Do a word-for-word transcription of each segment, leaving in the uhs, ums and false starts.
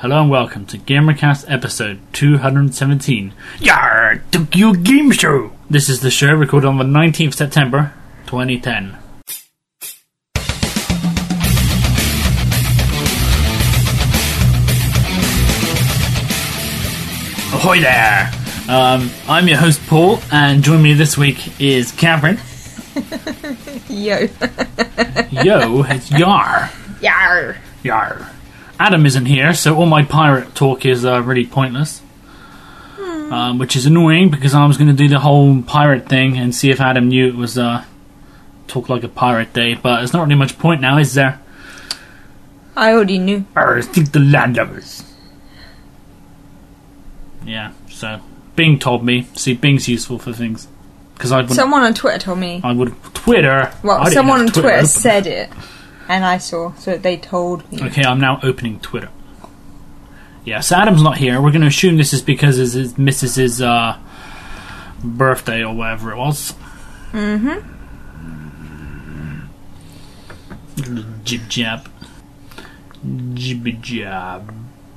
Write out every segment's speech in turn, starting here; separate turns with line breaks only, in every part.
Hello and welcome to Gamercast episode two hundred seventeen. Yarr! Tokyo Game Show! This is the show recorded on the nineteenth of September, twenty ten. Ahoy there! Um, I'm your host Paul, and joining me this week is Cameron.
Yo.
Yo, it's Yar.
Yar.
Yar. Adam isn't here, so all my pirate talk is uh, really pointless. Hmm. Um, which is annoying because I was going to do the whole pirate thing and see if Adam knew it was uh, Talk Like a Pirate Day, but there's not really much point now, is there?
I already knew.
I think the landlubbers. Yeah, so Bing told me. See, Bing's useful for things. Cause I
someone on Twitter told me.
I would Twitter.
Well, someone on Twitter,
Twitter
said it. And I saw, so they told me.
Okay, I'm now opening Twitter. Yeah, so Adam's not here. We're going to assume this is because it's his missus's uh, birthday or whatever it was.
Mm-hmm.
Jib jab. Jib jab.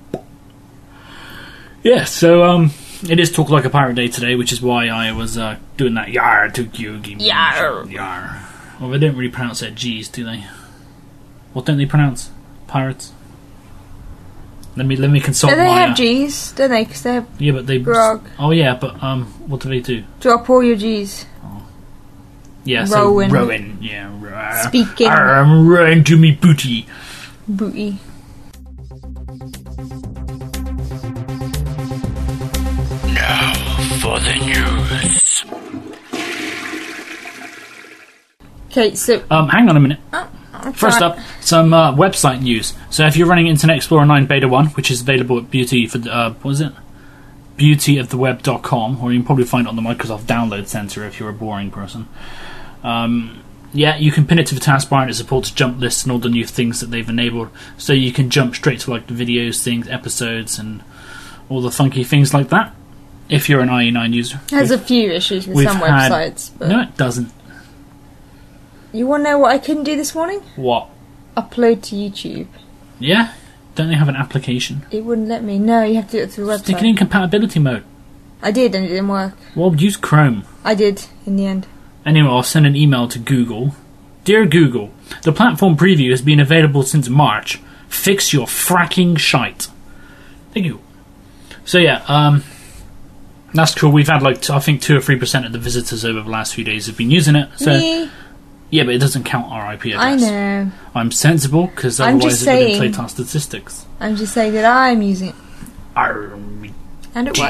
Yeah, so um, it is Talk Like a Pirate Day today, which is why I was uh, doing that Yar Tokyo Game.
Yar.
Yar. Well, they don't really pronounce that G's, do they? What don't they pronounce? Pirates? Let me let me consult.
Do they
my,
have
uh,
G's? Don't they? Because they have
yeah, but they.
grog.
Oh yeah, but um, what do they do?
Drop all your G's.
Oh. Yeah,
Rowan.
so Rowan. Yeah. Ro-
Speaking.
I'm rowing to me booty.
Booty.
Now for the news.
Okay, so
Um, hang on a minute.
oh,
First up, some uh, website news. So if you're running Internet Explorer nine Beta one, which is available at Beauty for the, uh, what is it? beauty of the web dot com, or you can probably find it on the Microsoft Download Center if you're a boring person. Um, yeah, you can pin it to the taskbar and it supports jump lists and all the new things that they've enabled. So you can jump straight to like the videos, things, episodes, and all the funky things like that. If you're an I E nine user.
it has a few issues with
we've
some
had-
websites. But
No, it doesn't.
you want to know what I couldn't do this morning?
What?
Upload to YouTube.
Yeah? Don't they have an application?
It wouldn't let me. No, you have to do it through the
Stick it
website.
in compatibility mode.
I did, and it didn't work.
Well, use Chrome.
I did, in the end.
Anyway, I'll send an email to Google. Dear Google, the platform preview has been available since March. Fix your fracking shite. Thank you. So yeah, um, that's cool. We've had like, t- I think two or three percent of the visitors over the last few days have been using it. So
Me.
yeah, but it doesn't count our I P
I
address.
know.
I'm sensible, because
I'm
otherwise
just
it would
saying.
inflate our statistics.
I'm just saying that I'm using it.
Army.
And it worked.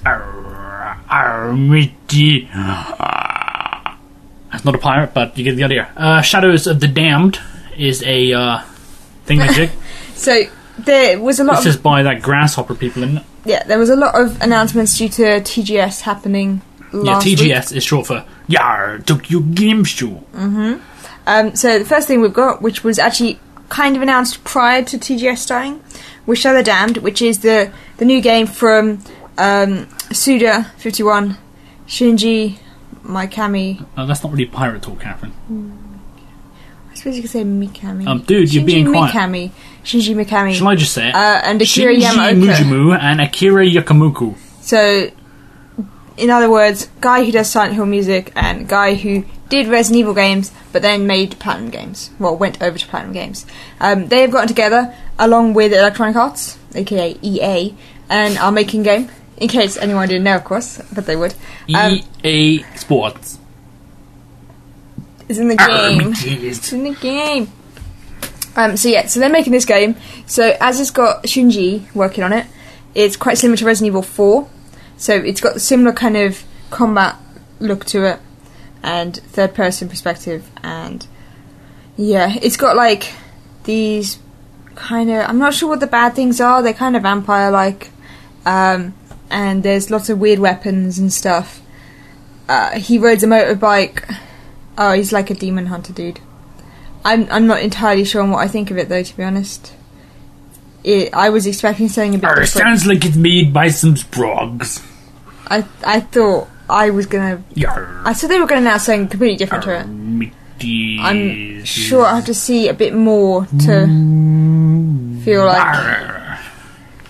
Armity. That's not a pirate, but you get the idea. Uh, Shadows of the Damned is a uh, thingamajig.
So there was a lot
This
of
is by that grasshopper people, isn't it?
yeah, there was a lot of announcements due to T G S happening last
yeah, T G
week.
S is short for Yar Tokyo Game Show.
Mm-hmm. Um, so the first thing we've got, which was actually kind of announced prior to T G S starting, was Shadow Damned, which is the the new game from um, Suda fifty-one, Shinji Mikami.
Oh, that's not really pirate talk, Catherine.
I suppose you could say Mikami.
Um, dude, you're
Shinji
being quiet.
Mikami. Shinji Mikami.
Shall I just say it?
Uh, and Akira
Shinji
Yamaoka.
Mujimu and Akira Yakamuku.
So, in other words, guy who does Silent Hill music and guy who did Resident Evil games, but then made Platinum Games. Well, went over to Platinum Games. Um, they have gotten together along with Electronic Arts, aka E A, and are making a game. In case anyone didn't know, of course, but they would. Um,
E A Sports.
It's in the game. It's in the game. Um, so yeah, so they're making this game. So as it's got Shinji working on it, it's quite similar to Resident Evil four. So it's got the similar kind of combat look to it, and third person perspective, and yeah, it's got like these kind of, I'm not sure what the bad things are, they're kind of vampire like, um, and there's lots of weird weapons and stuff. Uh, he rides a motorbike. Oh, he's like a demon hunter dude. I'm I'm not entirely sure on what I think of it though, to be honest. It, I was expecting something a bit
Arr,
different.
sounds like it's made by some sprogs.
I I thought I was gonna.
Yarr.
I thought they were gonna announce something completely different to it.
Armities.
I'm sure I have to see a bit more to feel like.
Arr.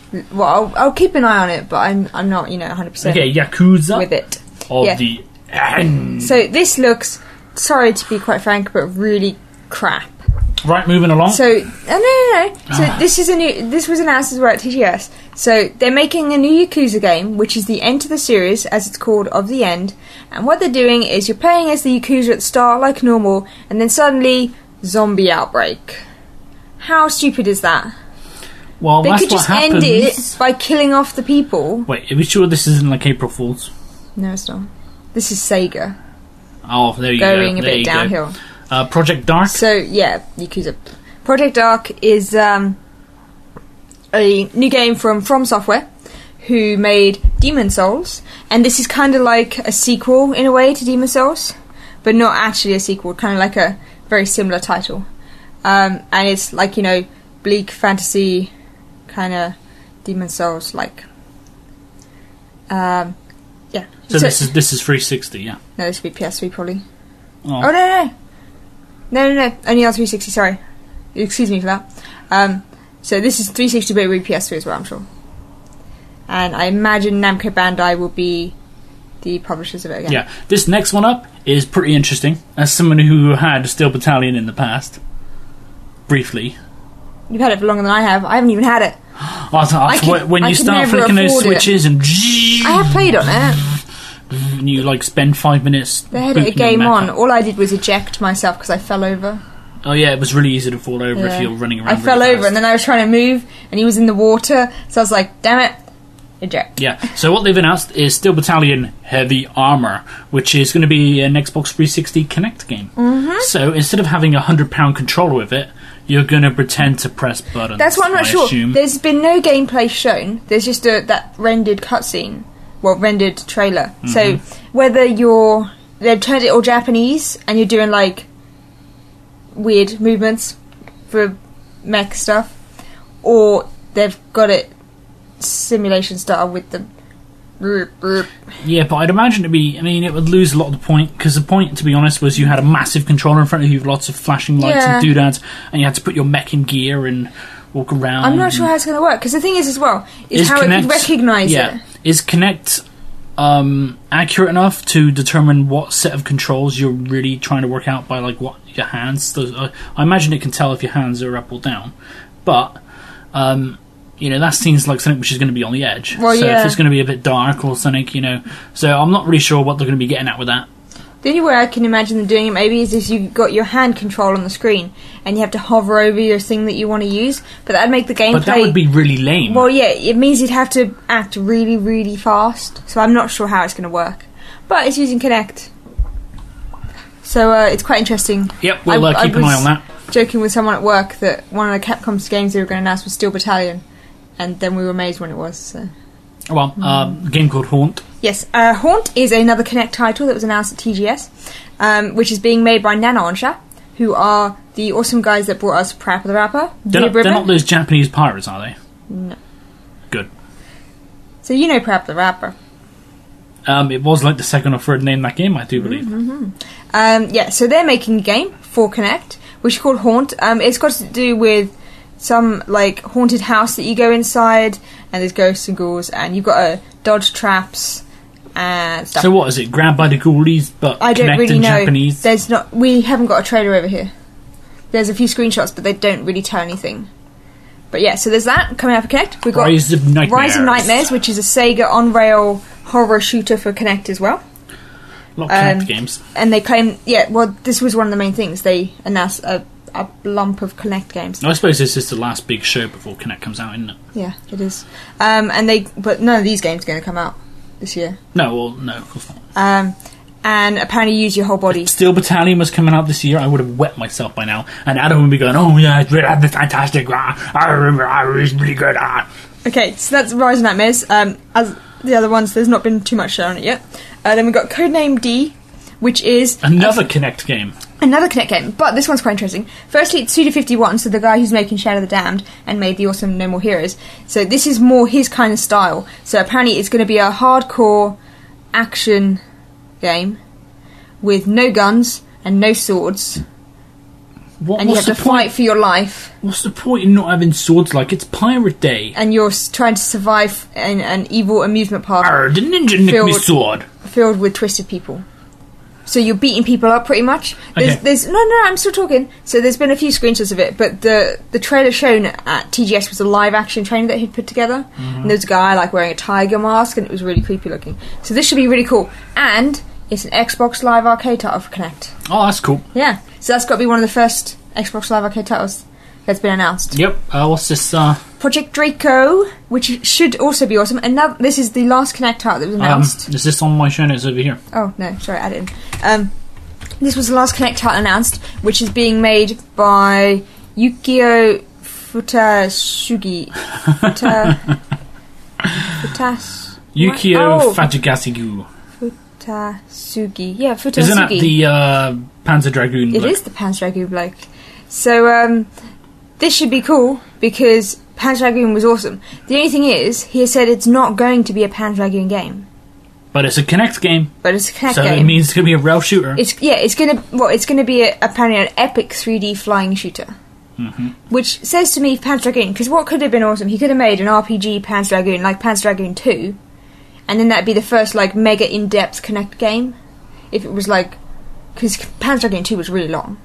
Well, I'll, I'll keep an eye on it, but I'm I'm not, you know, one hundred percent
Okay, Yakuza
with it.
of
Yeah.
the end.
So this looks, sorry to be quite frank, but really crap.
Right, moving along.
So uh, no, no, no. So this is a new. This was announced as well at T G S. So they're making a new Yakuza game, which is the end to the series, as it's called, of the end. And what they're doing is you're playing as the Yakuza at the start, like normal, and then suddenly zombie outbreak. How stupid is that?
well,
They
that's
could
what
just
happens.
end it by killing off the people.
Wait, are we sure this isn't like April Fool's?
No, it's not. This is Sega
Oh, there you go.
going a
There
bit
you go.
downhill.
Uh, Project Dark.
So yeah, Yakuza. Project Dark is um, a new game from From Software, who made Demon Souls, and this is kind of like a sequel in a way to Demon Souls, but not actually a sequel. Kind of like a very similar title, um, and it's like, you know, bleak fantasy kind of Demon Souls like. Um, yeah.
So, this is this is three sixty, yeah.
no, this would be P S three probably.
Oh,
Oh no no no no no no only on three sixty. Sorry, excuse me for that. Um, so this is three sixty, but it will be P S three as well, I'm sure. And I imagine Namco Bandai will be the publishers of it again.
yeah. This next one up is pretty interesting. As someone who had Steel Battalion in the past, briefly.
You've had it for longer than I have. I haven't even had it.
Oh, that's- that's
could-
what- when
I
you
could
start
never
flicking those
afford it.
switches and
I have played on it.
and you like spend five minutes.
They had a
booting your
game
mech
on.
up.
All I did was eject myself because I fell over.
Oh yeah, it was really easy to fall over
Yeah.
if you're running around.
I fell
really
over,
fast.
and then I was trying to move, and he was in the water. So I was like, "Damn it, eject!"
Yeah, so what they've announced is Steel Battalion Heavy Armour, which is going to be an Xbox three sixty Kinect game. Mm-hmm. So instead of having a one hundred pound controller with it, you're going to pretend to press buttons.
That's what I'm not
I
sure.
assume.
There's been no gameplay shown. There's just a, that rendered cutscene, well, rendered trailer.
Mm-hmm.
So whether you're they've turned it all Japanese and you're doing like weird movements for mech stuff, or they've got it simulation style with the.
Yeah, but I'd imagine it'd be. I mean, it would lose a lot of the point, because the point, to be honest, was you had a massive controller in front of you with lots of flashing lights
Yeah.
and doodads, and you had to put your mech in gear and walk around.
I'm not sure how it's going to work, because the thing is as well is,
Is
how it
Kinect-
can recognise
yeah,
it.
Is Kinect um, accurate enough to determine what set of controls you're really trying to work out by, like, what your hands? Those, uh, I imagine it can tell if your hands are up or down, but. Um, You know, that seems like something which is going to be on the edge.
Well,
so
yeah.
if it's going to be a bit dark or something, you know. So I'm not really sure what they're going to be getting at with that.
The only way I can imagine them doing it maybe is if you've got your hand control on the screen and you have to hover over your thing that you want to use, but that'd make the gameplay...
But that would be really lame.
Well, yeah, it means you'd have to act really, really fast, so I'm not sure how it's going to work. But it's using Kinect. So uh, it's quite interesting.
Yep, we'll
I-
uh,
I
keep an eye
was
on that.
Joking with someone at work that one of the Capcom's games they were going to announce was Steel Battalion, and then we were amazed when it was. So.
Well, um, a game called Haunt.
Yes, uh, Haunt is another Kinect title that was announced at T G S, um, which is being made by Nanoonsha, who are the awesome guys that brought us Parappa the Rapper.
They're not,
Bib
they're
Ribbon.
not those Japanese pirates, are they?
No.
Good.
So you know Parappa the Rapper.
Um, it was like the second or third name in that game, I do believe.
Um, yeah, so they're making a game for Kinect, which is called Haunt. Um, it's got to do with some like haunted house that you go inside, and there's ghosts and ghouls, and you've got to dodge traps and stuff.
So what is it? Grabbed by the ghoulies, but
I don't
Kinect
really
in
know.
Japanese?
There's not. We haven't got a trailer over here. There's a few screenshots, but they don't really tell anything. But yeah, so there's that coming out for Kinect. We've got
Rise of Nightmares.
Rise of Nightmares, which is a Sega on-rail horror shooter for Kinect as well.
A lot of Kinect
um,
games.
And they claim, yeah, well, this was one of the main things. They announced a, a lump of Kinect games.
I suppose this is the last big show before Kinect comes out, isn't it?
Yeah, it is. Um, and they, but none of these games are going to come out this year.
No, well, no, of course not.
Um, and apparently use your whole body.
Steel Battalion was coming out this year. I would have wet myself by now. And Adam would be going, oh yeah, it's really fantastic. Ah, I remember, I was really good. Ah.
Okay, so that's Rise of Nightmares. Um, as the other ones, there's not been too much shown on it yet. Uh, then we've got Codename D, which is
Another Kinect game.
another Kinect game, but this one's quite interesting. Firstly, it's Suda fifty-one, so the guy who's making Shadow the Damned and made the awesome No More Heroes. So this is more his kind of style. So apparently it's going to be a hardcore action game with no guns and no swords.
What,
and you have
what's
to
the point?
fight for your life.
What's the point in not having swords like it's Pirate Day?
And you're s- trying to survive in an evil amusement park
Arr, the ninja nicked me
Filled-
sword.
filled with twisted people. So you're beating people up pretty much. There's,
Okay.
there's no, no, I'm still talking. So there's been a few screenshots of it, but the the trailer shown at T G S was a live action trailer that he'd put together.
Mm-hmm.
And there's a guy like wearing a tiger mask, and it was really creepy looking. So this should be really cool. And it's an Xbox Live Arcade title for Kinect.
Oh, that's cool.
Yeah, so that's got to be one of the first Xbox Live Arcade titles that's been announced.
Yep. Uh, what's this? Uh,
Project Draco, which should also be awesome. And now this is the last Kinect title that was
um,
announced.
is this on my show notes over here?
Oh no, sorry, add it in. Um, this was the last Kinect title announced, which is being made by Yukio Futasugi. Futa, Futas.
Yukio
Oh,
Fujigasigu.
Futasugi. Yeah, Futasugi.
Isn't that the uh, Panzer Dragoon?
It
bloke?
is the Panzer Dragoon bloke. So, um, this should be cool because Panzer Dragoon was awesome. The only thing is, he has said it's not going to be a Panzer Dragoon game,
But it's a Kinect game,
but it's a Kinect
so
game.
it means it's going to be a rail shooter.
It's yeah, it's gonna well, it's gonna be a, apparently an epic three D flying shooter,
Mm-hmm.
which says to me Panzer Dragoon. Because what could have been awesome? He could have made an R P G Panzer Dragoon like Panzer Dragoon Two, and then that'd be the first like mega in depth Kinect game. If it was like, because Panzer Dragoon Two was really long.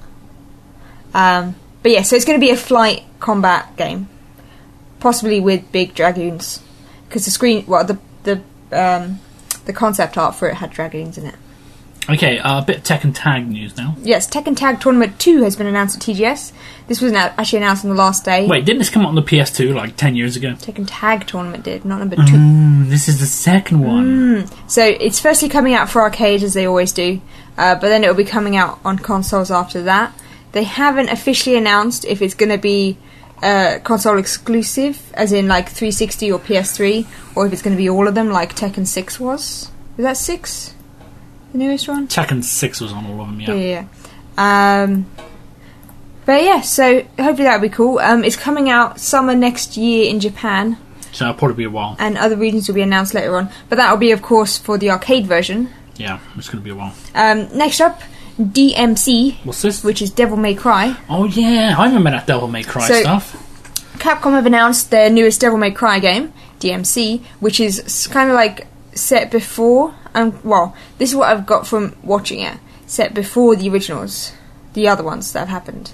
Um, but yeah, so it's going to be a flight combat game, possibly with big dragoons, because the screen, well, the the um, the concept art for it had dragoons in it.
Okay, uh, a bit of Tekken Tag news now.
Yes, Tekken Tag Tournament two has been announced at T G S. This was now actually announced on the last day.
Wait, didn't this come out on the P S two like ten years ago?
Tekken Tag Tournament did, not number two.
Mm, this is the second one.
Mm. So it's firstly coming out for arcade, as they always do, uh, but then it'll be coming out on consoles after that. They haven't officially announced if it's going to be uh, console exclusive, as in like three sixty or P S three, or if it's going to be all of them like Tekken six was. Was that six? The newest one?
Tekken six was on all of them, yeah.
Yeah, yeah. Um, but yeah, so hopefully that'll be cool. Um, it's coming out summer next year in Japan,
So it'll probably be a while.
and other regions will be announced later on. But that'll be, of course, for the arcade version.
Yeah, it's going to be a while.
Um, next up, D M C,
What's this?
which is Devil May Cry.
Oh yeah, I remember that Devil May Cry
So-
stuff.
Capcom have announced their newest Devil May Cry game, D M C, which is kind of like set before. Um, well, this is what I've got from watching it. Set before the originals, the other ones that have happened.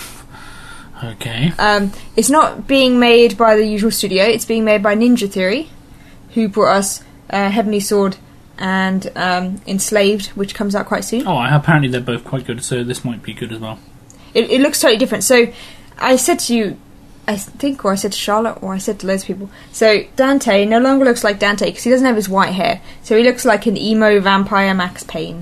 Okay.
Um, it's not being made by the usual studio. It's being made by Ninja Theory, who brought us uh, Heavenly Sword and um, Enslaved, which comes out quite soon.
Oh, apparently they're both quite good, so this might be good as well.
It, it looks totally different. So I said to you, I think, or I said to Charlotte, or I said to loads of people. So Dante no longer looks like Dante because he doesn't have his white hair. So he looks like an emo vampire Max Payne.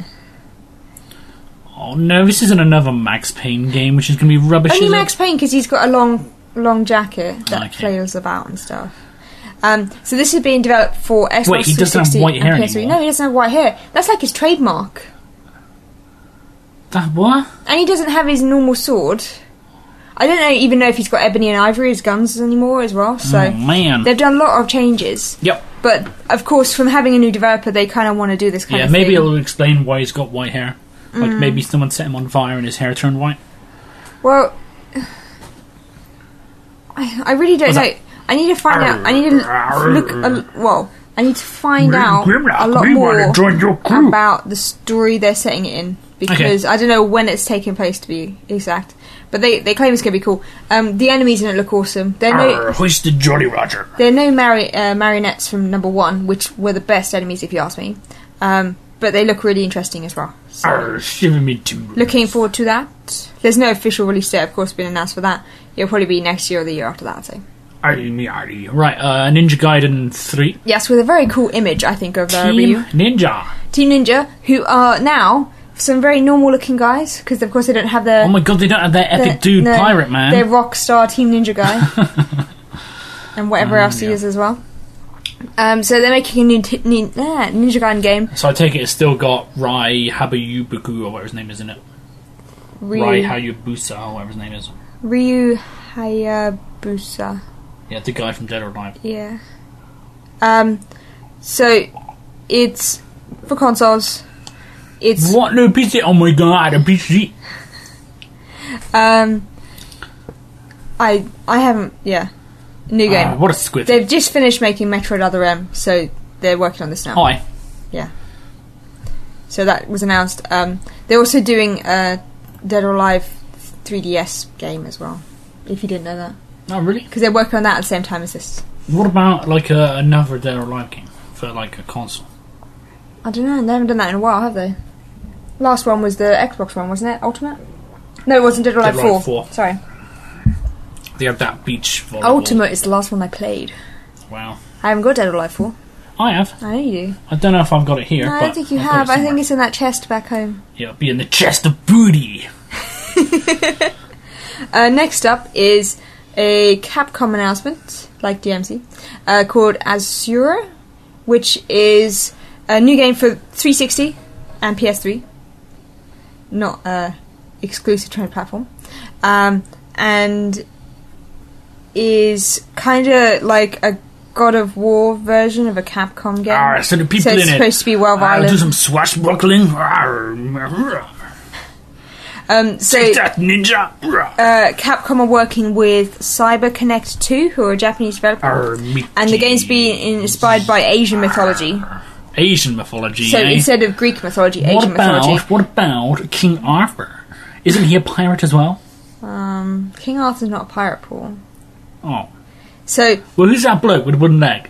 Oh no, this isn't another Max Payne game, which is going to be rubbish.
Only
is
Max
it?
Payne because he's got a long, long jacket that
Okay.
flails about and stuff. Um, so this is being developed for Xbox
Wait, he doesn't have
three sixty
white
and
hair
P S three.
anymore?
No, he doesn't have white hair. That's like his trademark.
That what?
And he doesn't have his normal sword. I don't know, even know if he's got ebony and ivory as guns anymore as well. So
Oh man.
they've done a lot of changes.
Yep.
But of course, from having a new developer, they kind of want to do this kind
Yeah,
of
maybe
thing.
it'll explain why he's got white hair. Like
Mm.
maybe someone set him on fire and his hair turned white.
Well, I, I really don't
What's
know.
that?
I need to find out. I need to l- look. A, well, I need to find out
Grimlock,
a lot
we
more
wanna join your crew.
about the story they're setting it in because I don't know when it's taking place to be exact. But they, they claim it's going to be cool. Um, the enemies in it look awesome. They're no
Arr, hoist the Jolly Roger.
they're no mari- uh, marionettes from number one, which were the best enemies if you ask me. Um, but they look really interesting as well. So.
Arr, shiver me too.
Looking forward to that. There's no official release date, of course, been announced for that. It'll probably be next year or the year after that, so.
Arry me arry. Right, uh, Ninja Gaiden three.
Yes, with a very cool image, I think, of uh,
Team
Ryu.
Ninja.
Team Ninja, who are now some very normal looking guys, because of course they don't have their...
Oh my god, they don't have that epic
their-
dude
no,
pirate man.
Their rock star Team Ninja guy. And whatever
Oh,
else he
yeah.
is as well. Um, so they're making a new t- nin- uh, Ninja Gaiden game.
So I take it it's still got Rai Habayubuku or whatever his name is in it.
Ryu,
Rai Hayabusa or whatever his name is.
Ryu Hayabusa.
Yeah, the guy from Dead or Alive.
Yeah. Um, so it's for consoles. It's
What new P C? Oh my god, a P C.
um, I I haven't. Yeah, new game.
Uh, what a squid!
They've just finished making Metroid Other M, so they're working on this now.
Hi.
Yeah. So that was announced. Um, they're also doing a Dead or Alive three D S game as well. If you didn't know that.
Oh, really?
Because they're working on that at the same time as this.
What about like a, another Dead or Alive game for like a console?
I don't know. They haven't done that in a while, have they? Last one was the Xbox one, wasn't it? Ultimate? No, it wasn't. Dead or Alive,
Dead or Alive four.
Sorry.
They have that beach volleyball.
Ultimate is the last one I played.
Wow.
I haven't got Dead or Alive four.
I have.
I know you do.
I don't know if I've got it here.
No, I
but
don't think you
I've got
have.
it
I think
somewhere.
it's in that chest back home.
Yeah, it'll be in the chest of booty.
uh, next up is a Capcom announcement, like D M C, uh, called Azura, which is a new game for three sixty and P S three. Not uh, exclusive to any platform. Um, and is kind of like a God of War version of a Capcom game.
Ah, so the people
so it's
in
supposed
it.
to be well
I'll
violent.
do some swashbuckling.
Um, so
Take that, ninja.
uh, Capcom are working with CyberConnect two, who are a Japanese developer,
Arr, me
and the game's being inspired by Asian mythology.
Asian mythology.
So
eh?
instead of Greek mythology,
what
Asian
about
mythology.
what about King Arthur? Isn't he a pirate as well?
Um, King Arthur's not a pirate, Paul.
Oh,
So
well, who's that bloke with a wooden leg?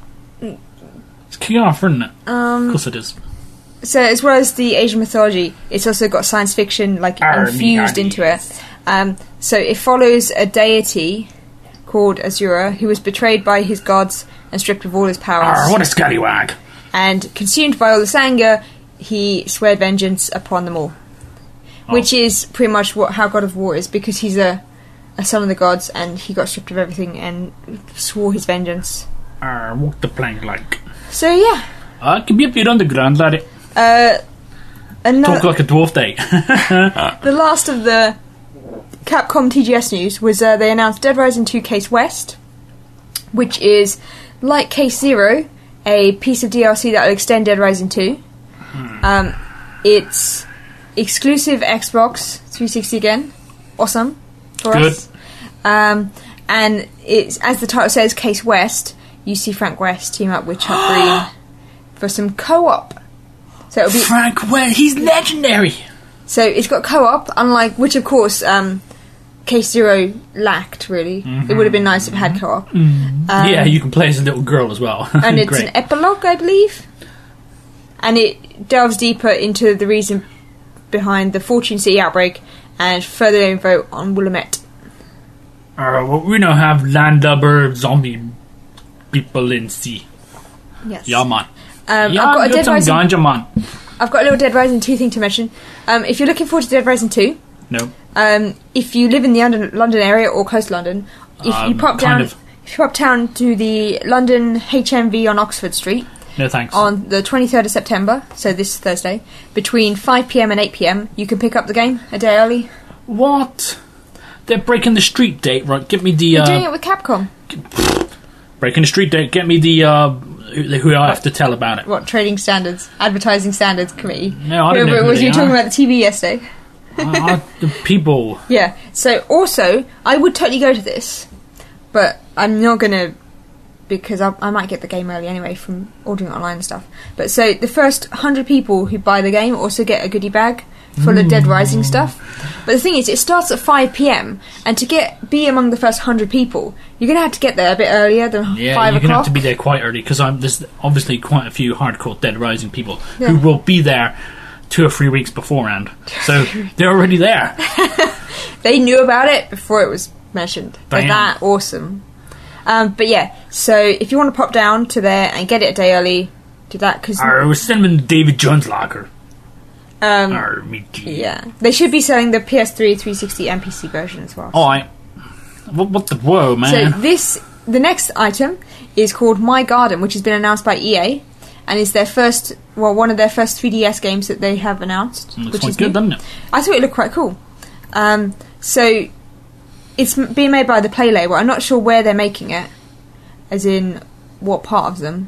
It's King Arthur, isn't it?
um,
Of course it is.
So as well as the Asian mythology, it's also got science fiction like
Army
infused
army.
into it. Um, so it follows a deity called Azura, who was betrayed by his gods and stripped of all his powers.
Arr, what a scallywag!
And consumed by all this anger, he swore vengeance upon them all.
Oh.
Which is pretty much what how God of War is, because he's a, a son of the gods, and he got stripped of everything and swore his vengeance.
Arr, what the plank like?
So yeah.
I can be a bit underground, laddie.
Uh, another,
Talk like a dwarf day.
the last of the Capcom T G S news was uh, they announced Dead Rising two Case West, which is like Case Zero, a piece of D L C that will extend Dead Rising two.
Hmm.
Um, it's exclusive Xbox three sixty again. Awesome for
Good.
us. Um, and it's, as the title says, Case West, you see Frank West team up with Chuck Green for some co-op. So it'll be
Frank West, he's legendary!
So it's got co-op, unlike, which of course um, Case Zero lacked, really.
Mm-hmm.
It would have been nice if it had co-op.
Mm.
Um,
yeah, you can play as a little girl as well.
And it's
Great.
an epilogue, I believe. And it delves deeper into the reason behind the Fortune City outbreak and further info on Willamette.
Uh, well, we now have landlubber zombie people in sea.
Yes.
Yeah, man.
Um,
yeah,
I've got a
get
Dead
some
Rising.
ganja, man.
I've got a little Dead Rising two thing to mention. Um, if you're looking forward to Dead Rising two,
No.
um, if you live in the London, London area or close to London, if you
Um,
pop
kind
down,
of.
if you pop down to the London H M V on Oxford Street
No thanks.
on the twenty-third of September, so this Thursday, between five p m and eight p m, you can pick up the game a day early.
What? They're breaking the street date, right? Get me the,
We're doing
uh...
it with Capcom.
breaking the street date, get me the, uh... Who, who I have to tell about it.
What, Trading Standards, Advertising Standards Committee?
No, I don't know
Whoever it
who
was
they
you were talking
are.
about the T V yesterday.
uh, the people.
Yeah, so also, I would totally go to this, but I'm not going to, because I, I might get the game early anyway from ordering it online and stuff. But so, the first one hundred people who buy the game also get a goodie bag full of Dead Rising stuff. But the thing is, it starts at five p m, and to get be among the first one hundred people, you're going to have to get there a bit earlier than
Yeah,
five
you're going to
o'clock.
have to be there quite early, because there's obviously quite a few hardcore Dead Rising people
Yeah.
who will be there two or three weeks beforehand. So, they're already there.
They knew about it before it was mentioned. They're
Damn.
that awesome. Um, but yeah, so if you want to pop down to there and get it a day early, do that, because...
I was sending the David Jones locker.
Um,
Arr, me gee.
yeah. They should be selling the P S three, three sixty and P C version as well.
Oh, I... What, what the... Whoa, man.
So this, the next item is called My Garden, which has been announced by E A, and is their first, well, one of their first three D S games that they have announced.
Looks
which
quite
is
good,
new.
doesn't it?
I thought it looked quite cool. Um, so it's m- being made by the Play Label. I'm not sure where they're making it, as in what part of them,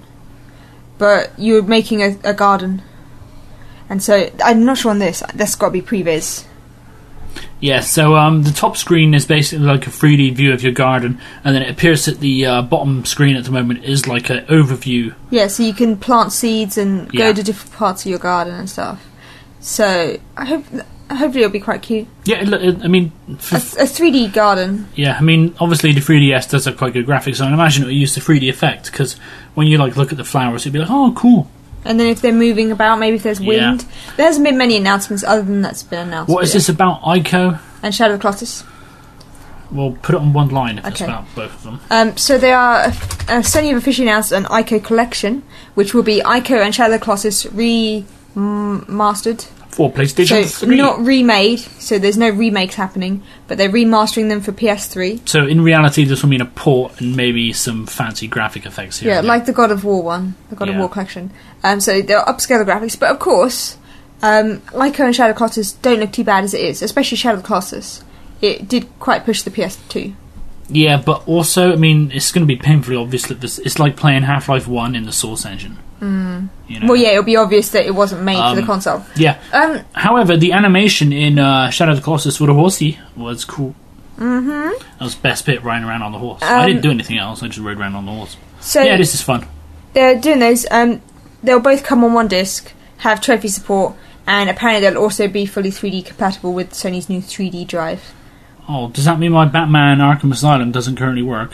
but you're making a, a garden. And so I'm not sure on this. That's got to be previs.
Yeah, so um, the top screen is basically like a three D view of your garden, and then it appears that the uh, bottom screen at the moment is like an overview.
Yeah, so you can plant seeds and
Yeah.
go to different parts of your garden and stuff. So I hope, hopefully it'll be quite cute.
Yeah, it, it, I mean,
A,
f-
a three D garden.
yeah, I mean, obviously the three D S does have quite good graphics, so I imagine it will use the three D effect because when you like look at the flowers, it'd be like, oh, cool.
And then if they're moving about, maybe if there's
Yeah.
wind. There hasn't been many announcements other than that's been announced.
What is
but yeah.
this about, Ico?
And Shadow of the Colossus.
We'll put it on one line if it's
Okay.
about both of them.
Um, so they are. Uh, Sony have officially announced an Ico collection, which will be Ico and Shadow of the Colossus remastered.
For PlayStation
So
three.
not remade. So there's no remakes happening, but they're remastering them for P S three.
So in reality, this will mean a port and maybe some fancy graphic effects here.
Yeah,
and there.
like the God of War one, the God of
Yeah.
War collection. Um, so they'll upscale the graphics, but of course, um, Ico and Shadow of the Colossus don't look too bad as it is, especially Shadow of the Colossus. It did quite push the P S two.
Yeah, but also, I mean, it's going to be painfully obvious that this it's like playing Half-Life one in the Source engine.
Mm.
You know?
Well, yeah, it'll be obvious that it wasn't made for the
Um,
console.
Yeah.
Um,
However, the animation in uh, Shadow of the Colossus for the horsey was cool.
mm-hmm.
That was the best bit, riding around on the horse.
Um,
I didn't do anything else, I just rode around on the horse.
So
Yeah, this is fun.
they're doing those. Um, they'll both come on one disc, have trophy support, and apparently they'll also be fully three D compatible with Sony's new three D drive.
Oh, does that mean my Batman Arkham Asylum doesn't currently work?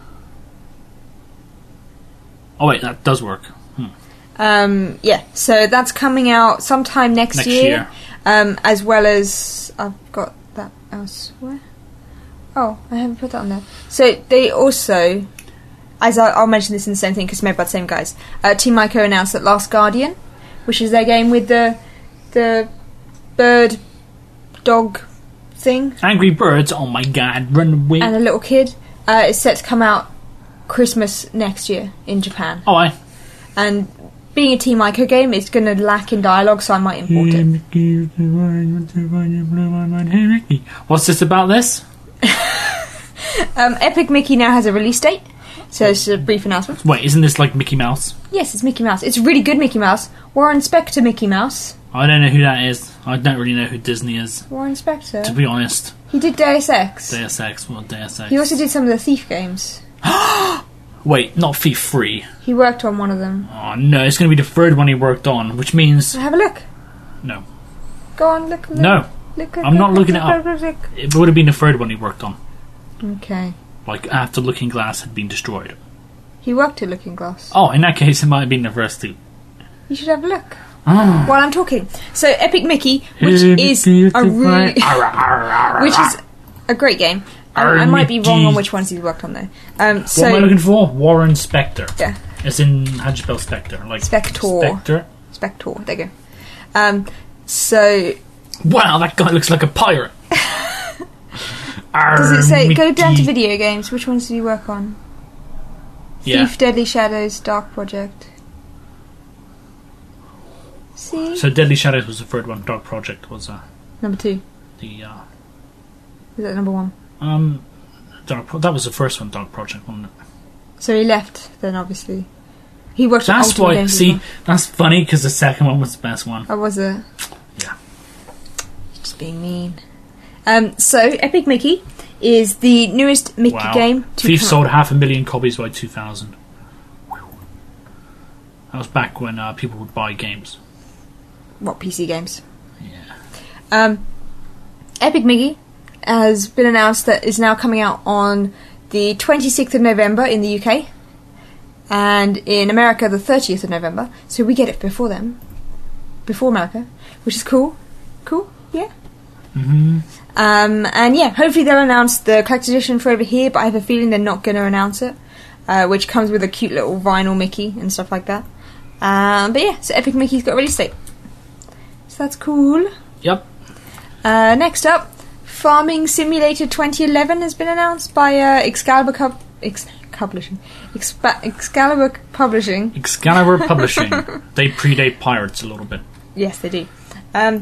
Oh wait, that does work. Hmm.
Um, yeah, so that's coming out sometime next,
Next
year,
year.
Um, as well as I've got that elsewhere. Oh, I haven't put that on there. So they also, as I, I'll mention this in the same thing because it's made by the same guys. Uh, Team Ico announced that Last Guardian, which is their game with the the bird dog thing
Angry Birds, oh my god, run away.
and a little kid, uh, is set to come out Christmas next year in Japan.
Oh, I.
And being a Team Ico game, it's going to lack in dialogue, so I might import it.
What's this about this?
Um, Epic Mickey now has a release date, so it's a brief announcement.
Wait, isn't this like Mickey Mouse?
Yes, it's Mickey Mouse. It's really good Mickey Mouse. Warren Spector Mickey Mouse.
I don't know who that is. I don't really know who Disney is,
Warren
to
Spector.
be honest.
He did Deus Ex.
Deus Ex, well, Deus Ex.
He also did some of the Thief games.
Wait, not Thief three.
He worked on one of them.
Oh no, it's going to be the third one he worked on, which means...
So have a look.
No.
Go on, look. look
No.
Look, look,
I'm not
look,
looking
look,
it up.
look, look,
It would have been the third one he worked on.
look. Okay.
Like, after Looking Glass had been destroyed.
He worked at Looking Glass.
Oh, in that case, it might have been the first two.
You should have a look.
Ah.
While I'm talking. So, Epic Mickey, which is a really... which is a great game. Um, I might be wrong on which ones he's worked on though. Um, so
What am I looking for? Warren Spector.
yeah,
As in, how'd you spell Spectre? Like
Spector.
Spectre?
Spector. There you go. Um, so
Wow, that guy looks like a pirate.
does it say go down to
Mickey.
video games? Which ones do you work on?
Yeah.
Thief, Deadly Shadows, Dark Project. See,
So Deadly Shadows was the third one. Dark Project was uh,
number two.
the uh,
Is that number one?
um Dark. Pro- that was the first one. Dark Project, wasn't it?
So he left then, obviously. He worked on
That's
Ultimate
why.
Games as
See,
well.
that's funny because the second one was the best one.
Or was it?
Yeah.
Just being mean. Um, so Epic Mickey is the newest Mickey
Wow.
game to
Thief
come
sold
out.
half a million copies by two thousand. That was back when uh, people would buy games.
What P C games?
Yeah.
Um, Epic Mickey has been announced that is now coming out on the twenty-sixth of November in the U K, and in America the thirtieth of November. So we get it before them, before America, which is cool. Cool, yeah.
Mm-hmm.
Um, and yeah, hopefully they'll announce the collector's edition for over here, but I have a feeling they're not going to announce it, uh, which comes with a cute little vinyl Mickey and stuff like that. Um, but yeah, so Epic Mickey's got a release date. So that's cool.
Yep.
Uh, next up, Farming Simulator twenty eleven has been announced by uh, Excalibur Cub- Ex- Publishing. Expa- Excalibur Publishing.
Excalibur Publishing. They predate Pirates a little bit.
Yes, they do. Um,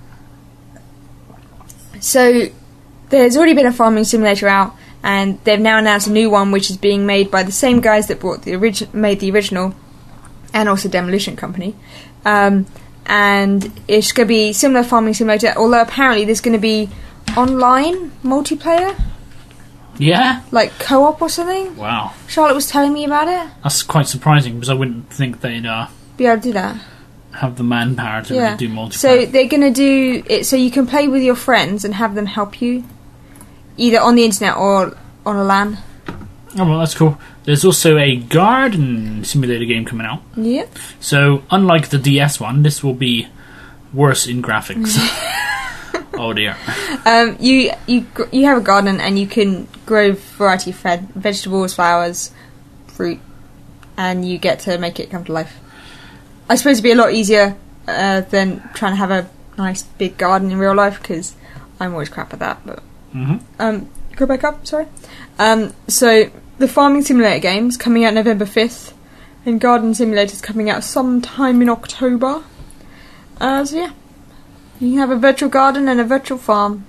so, there's already been a farming simulator out, and they've now announced a new one, which is being made by the same guys that brought the origi- made the original, and also Demolition Company. Um, and it's going to be similar farming simulator, although apparently there's going to be online multiplayer,
Yeah?
like co-op or something.
Wow.
Charlotte was telling me about it.
That's quite surprising, because I wouldn't think they'd uh,
Be able to do that.
have the manpower to
Yeah.
really do multiplayer.
So they're going to do it so you can play with your friends and have them help you, either on the internet or on a LAN.
Oh, well, that's cool. There's also a garden simulator game coming out.
Yeah.
So, unlike the D S one, this will be worse in graphics. Oh dear.
Um, you you gr- you have a garden and you can grow variety of fed- vegetables, flowers, fruit, and you get to make it come to life. I suppose it'd be a lot easier uh, than trying to have a nice big garden in real life, because I'm always crap at that. But
Mm-hmm.
um, go back up. Sorry. Um, so the farming simulator game's coming out November fifth, and garden simulator's coming out sometime in October. Uh, so yeah, you can have a virtual garden and a virtual farm.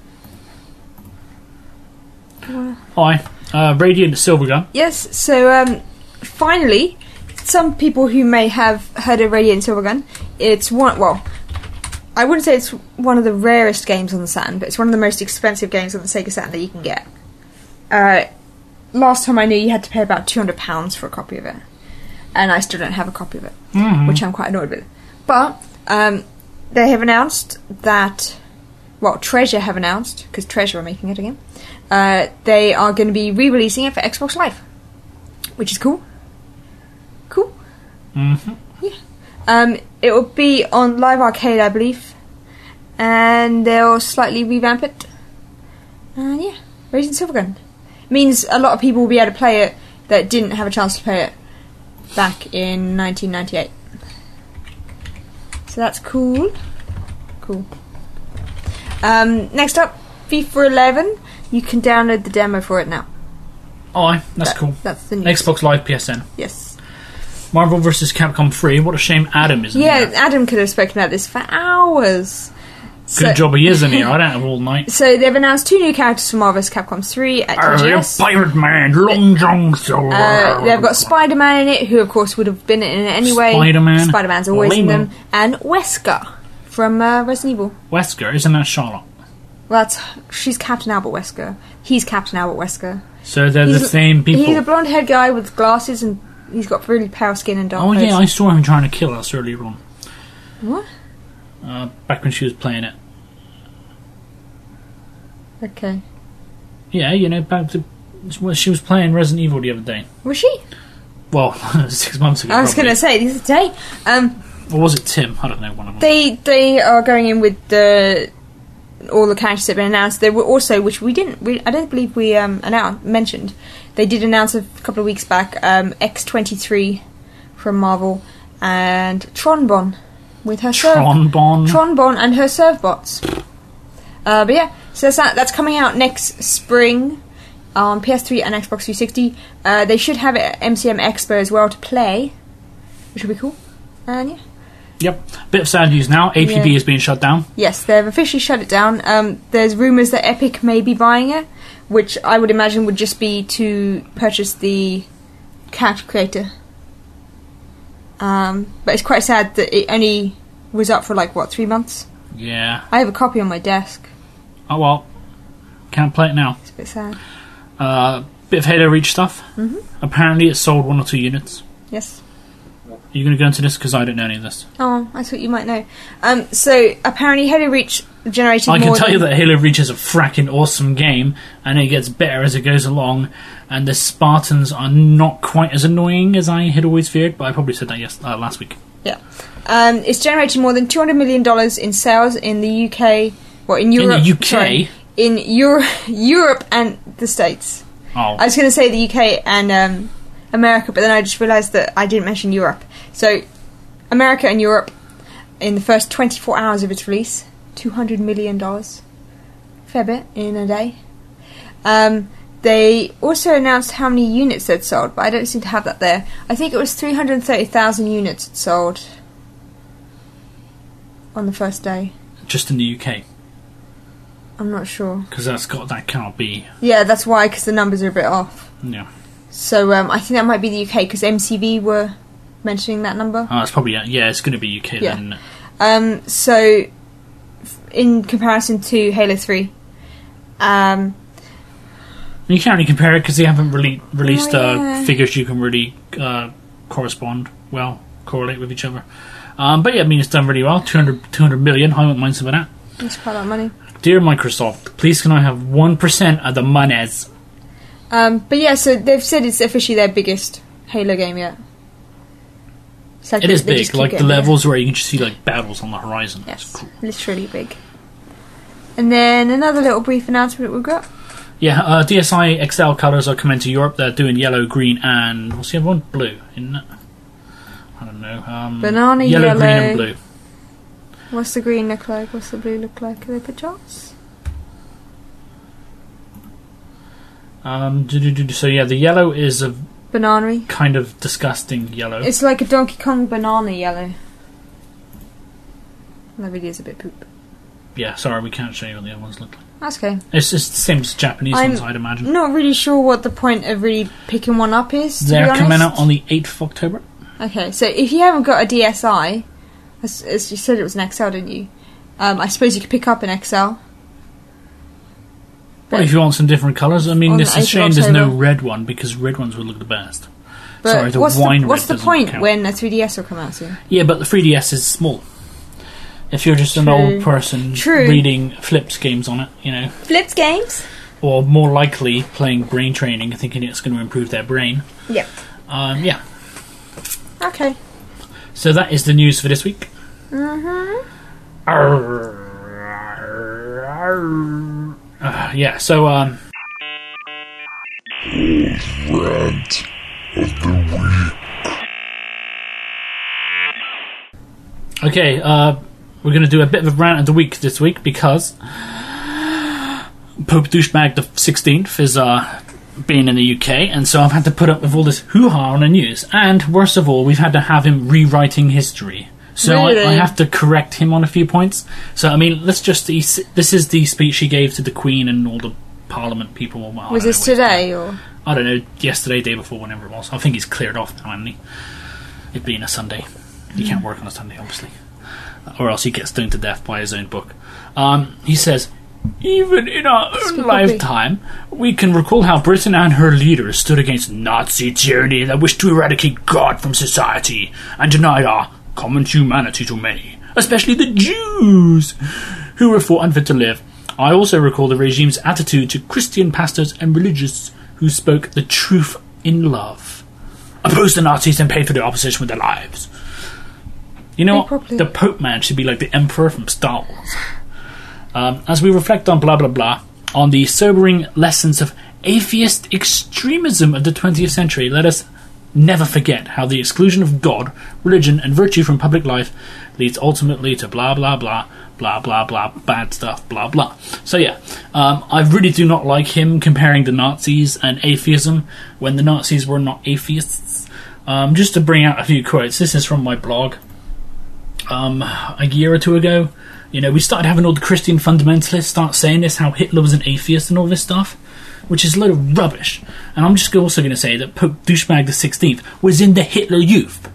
Hi. Uh, Radiant Silvergun.
Yes, so um, finally, some people who may have heard of Radiant Silvergun, it's one, well, I wouldn't say it's one of the rarest games on the Saturn, but it's one of the most expensive games on the Sega Saturn that you can get. Uh, last time I knew, you had to pay about two hundred pounds for a copy of it, and I still don't have a copy of it,
Mm-hmm.
which I'm quite annoyed with. But um, they have announced that, well, Treasure have announced, because Treasure are making it again, uh, they are going to be re-releasing it for Xbox Live, which is cool. Cool.
Mm-hmm.
Um, it will be on Live Arcade, I believe, and they'll slightly revamp it. And yeah, Radiant Silvergun means a lot of people will be able to play it that didn't have a chance to play it back in nineteen ninety-eight. So that's cool. Cool. Um, next up, FIFA eleven. You can download the demo for it now.
Oh, aye, that's
That-
cool.
That's the news.
Xbox Live P S N.
Yes.
Marvel versus. Capcom three. What a shame Adam isn't
Yeah,
here.
Adam could have spoken about this for hours.
Good
So-
job he isn't here. I don't have all night.
So they've announced two new characters for Marvel versus. Capcom three at T G S.
Pirate Man, Long John Silver.
Uh, they've got Spider-Man in it, who of course would have been in it anyway.
Spider-Man.
Spider-Man's always in
Lame.
them. And Wesker from uh, Resident Evil.
Wesker, isn't that Charlotte?
Well, that's, she's Captain Albert Wesker. He's Captain Albert Wesker.
So they're
He's
the
a-
same people.
He's a blonde-haired guy with glasses, and he's got really pale skin and dark
Oh
face.
yeah, I saw him trying to kill us earlier on.
What?
Uh, back when she was playing it.
Okay.
Yeah, you know, back to well, she was playing Resident Evil the other day.
Was she?
Well, six months ago.
I was
probably.
going to say, this is today. Um,
Or was it Tim? I don't know. One of them.
They they are going in with the all the characters that have been announced. They were also, which we didn't, we, I don't believe we um announced mentioned. They did announce a couple of weeks back um, X twenty-three from Marvel and Tronbon with her serve
Tronbon.
Tronbon and her serve bots. Uh, but yeah, so that's that's coming out next spring on P S three and Xbox three sixty. Uh, they should have it at M C M Expo as well to play, which would be cool. And yeah.
Yep. Bit of sad news now. A P B
Yeah.
is being shut down.
Yes, they've officially shut it down. Um, there's rumours that Epic may be buying it, which I would imagine would just be to purchase the character creator. Um, but it's quite sad that it only was up for like, what, three months?
Yeah.
I have a copy on my desk.
Oh well. Can't play it now.
It's a bit sad.
Uh, bit of Halo Reach stuff.
Mhm.
Apparently it sold one or two units.
Yes.
Are you going to go into this? Because I don't know any of this.
Oh, I thought you might know. Um, so apparently Halo Reach generated
I
more
can tell
than...
you that Halo Reach is a fracking awesome game, and it gets better as it goes along, and the Spartans are not quite as annoying as I had always feared, but I probably said that yes, uh, last week.
Yeah. Um, it's generated more than two hundred million dollars in sales in the U K... Well, in Europe...
the U K?
Sorry, in Euro- Europe and the States.
Oh.
I was going to say the U K and um, America, but then I just realised that I didn't mention Europe. So, America and Europe, in the first twenty-four hours of its release, two hundred million dollars. Fair bit in a day. Um, they also announced how many units they'd sold, but I don't seem to have that there. I think it was three hundred thirty thousand units it sold on the first day.
Just in the U K.
I'm not sure.
Because that's got, that can't be.
Yeah, that's why, because the numbers are a bit off.
Yeah.
So um, I think that might be the U K, because M C V were mentioning that number.
Oh, it's probably, yeah, it's going to be U K
Yeah.
then.
Um, so, f- in comparison to Halo three, Um,
you can't really compare it because they haven't really released
oh, yeah.
uh, figures you can really uh, correspond well, correlate with each other. Um, but yeah, I mean, it's done really well. two hundred, two hundred million. I won't mind some of that.
That's quite a lot of money.
Dear Microsoft, please can I have one percent of the monies?
Um, but yeah, so they've said it's officially their biggest Halo game yet.
Like it is big, like the levels where you can just see like battles on the horizon.
Yes,
cool.
Literally big. And then another little brief announcement we've got.
Yeah, uh, D S I X L colours are coming to Europe. They're doing yellow, green, and what's the other one? Blue, isn't it? I don't know. Um,
Banana,
yellow,
yellow,
green, and blue.
What's the green look like? What's the blue look like? Are they pajamas?
Um, so yeah, the yellow is a
banana
kind of disgusting yellow.
It's like a Donkey Kong banana yellow. That really is a bit poop.
Yeah, sorry, we can't show you what the other ones look like.
That's okay.
It's just the same as Japanese
I'm
ones, I'd imagine.
Not really sure what the point of really picking one up is. To
They're
be honest.
coming out on the eighth of October.
Okay, so if you haven't got a D S I, as, as you said it was an X L, didn't you? Um, I suppose you could pick up an X L.
Well, if you want some different colours, I mean, it's a shame there's no
October.
red one because red ones would look the best.
But
Sorry, the
what's
wine
the, what's
red
the point
count.
when a three D S will come out soon?
Yeah, but the three D S is small. If you're just an
True.
old person
True.
reading Flips games on it, you know.
Flips games?
Or more likely playing brain training and thinking it's going to improve their brain.
Yep.
Um, yeah.
Okay.
So that is the news for this week.
Mm-hmm.
Uh, yeah, so, um...
Rant of the week.
Okay, uh, we're going to do a bit of a rant of the week this week because Pope Douchebag the sixteenth is uh, being in the U K, and so I've had to put up with all this hoo-ha on the news. And worst of all, we've had to have him rewriting history. So
really?
I, I have to correct him on a few points. So, I mean, let's just... This is the speech he gave to the Queen and all the Parliament people. Well,
was this today, or...?
I don't know, yesterday, day before, whenever it was. I think he's cleared off now, hasn't he? It being a Sunday. He can't work on a Sunday, obviously. Or else he gets stoned to death by his own book. Um, he says, even in our own lifetime, we can recall how Britain and her leaders stood against Nazi tyranny that wished to eradicate God from society and denied our common humanity to many, especially the Jews, who were thought unfit to live. I also recall the regime's attitude to Christian pastors and religious who spoke the truth in love, opposed the Nazis and paid for their opposition with their lives. You know what? The Pope man should be like the Emperor from Star Wars. Um, as we reflect on blah blah blah, on the sobering lessons of atheist extremism of the twentieth century, let us never forget how the exclusion of God, religion, and virtue from public life leads ultimately to blah blah blah, blah blah blah, bad stuff, blah blah. So yeah, um, I really do not like him comparing the Nazis and atheism when the Nazis were not atheists. Um, just to bring out a few quotes, this is from my blog. Um, a year or two ago, you know, we started having all the Christian fundamentalists start saying this, how Hitler was an atheist and all this stuff, which is a load of rubbish. And I'm just also going to say that Pope Douchebag the sixteenth was in the Hitler Youth.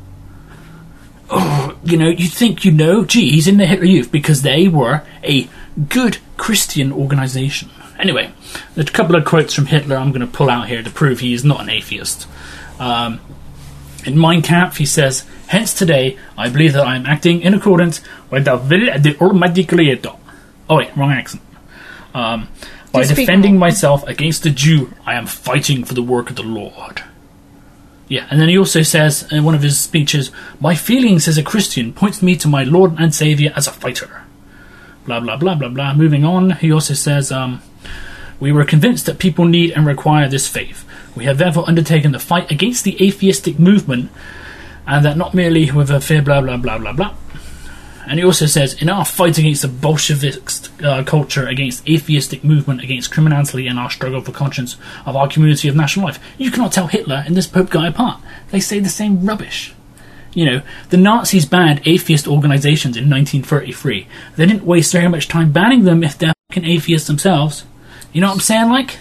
Oh, you know, you think you know, gee, he's in the Hitler Youth because they were a good Christian organisation. Anyway, there's a couple of quotes from Hitler I'm going to pull out here to prove he is not an atheist. Um, in Mein Kampf, he says, hence today, I believe that I am acting in accordance with the will of the Almighty Creator. Oh wait, wrong accent. Um, by defending myself against the Jew, I am fighting for the work of the Lord. Yeah, and then he also says in one of his speeches, my feelings as a Christian points me to my Lord and Saviour as a fighter. Blah, blah, blah, blah, blah. Moving on, he also says, um, we were convinced that people need and require this faith. We have therefore undertaken the fight against the atheistic movement, and that not merely with a fear, blah, blah, blah, blah, blah. And he also says, in our fight against the Bolshevist uh, culture, against atheistic movement, against criminality, and our struggle for conscience of our community of national life, you cannot tell Hitler and this Pope guy apart. They say the same rubbish. You know, the Nazis banned atheist organisations in nineteen thirty-three. They didn't waste very much time banning them if they're fucking atheists themselves. You know what I'm saying, like?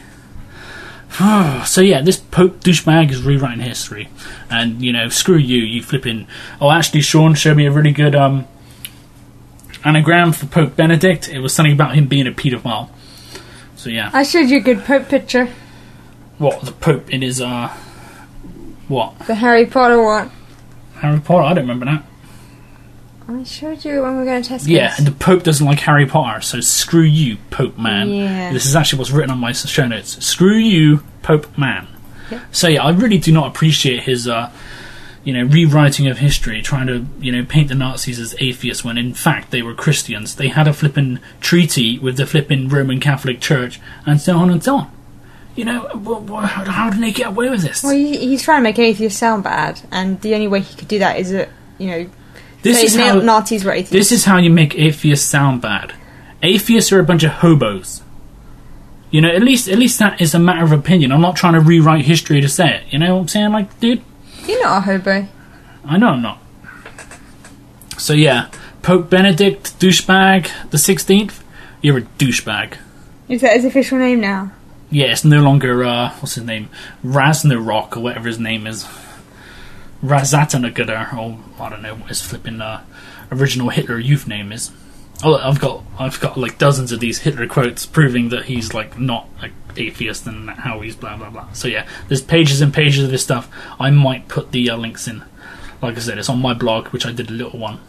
So yeah, this Pope douchebag is rewriting history. And, you know, screw you, you flipping... Oh, actually, Sean showed me a really good um, anagram for Pope Benedict. It was something about him being a paedophile. So yeah.
I showed you a good Pope picture.
What, the Pope in his, uh... what?
The Harry Potter one.
Harry Potter? I don't remember that.
I showed you when we were going to Tesco's.
Yeah, and the Pope doesn't like Harry Potter, so screw you, Pope man.
Yeah.
This is actually what's written on my show notes. Screw you, Pope man.
Yeah.
So yeah, I really do not appreciate his, uh, you know, rewriting of history, trying to, you know, paint the Nazis as atheists when in fact they were Christians. They had a flippin' treaty with the flippin' Roman Catholic Church, and so on and so on. You know, wh- wh- how did they get away with this?
Well, he, he's trying to make atheists sound bad, and the only way he could do that is that, you know,
This
say
is how
Nazis were atheists.
This is how you make atheists sound bad. Atheists are a bunch of hobos. You know, at least at least that is a matter of opinion. I'm not trying to rewrite history to say it. You know what I'm saying? Like, dude,
You're not a hobo.
I know I'm not. So yeah, Pope Benedict douchebag the sixteenth. You're a douchebag.
Is that his official name now?
Yeah, it's no longer uh, what's his name, Ragnarok or whatever his name is. Razatanagadar, or I don't know what his flipping uh, original Hitler youth name is. Oh, I've got I've got like dozens of these Hitler quotes proving that he's like not an atheist and how he's blah blah blah. So yeah, there's pages and pages of this stuff. I might put the uh, links in. Like I said, it's on my blog, which I did a little one.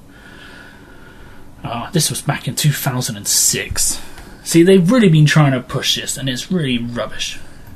Uh, this was back in two thousand six. See, they've really been trying to push this, and it's really rubbish.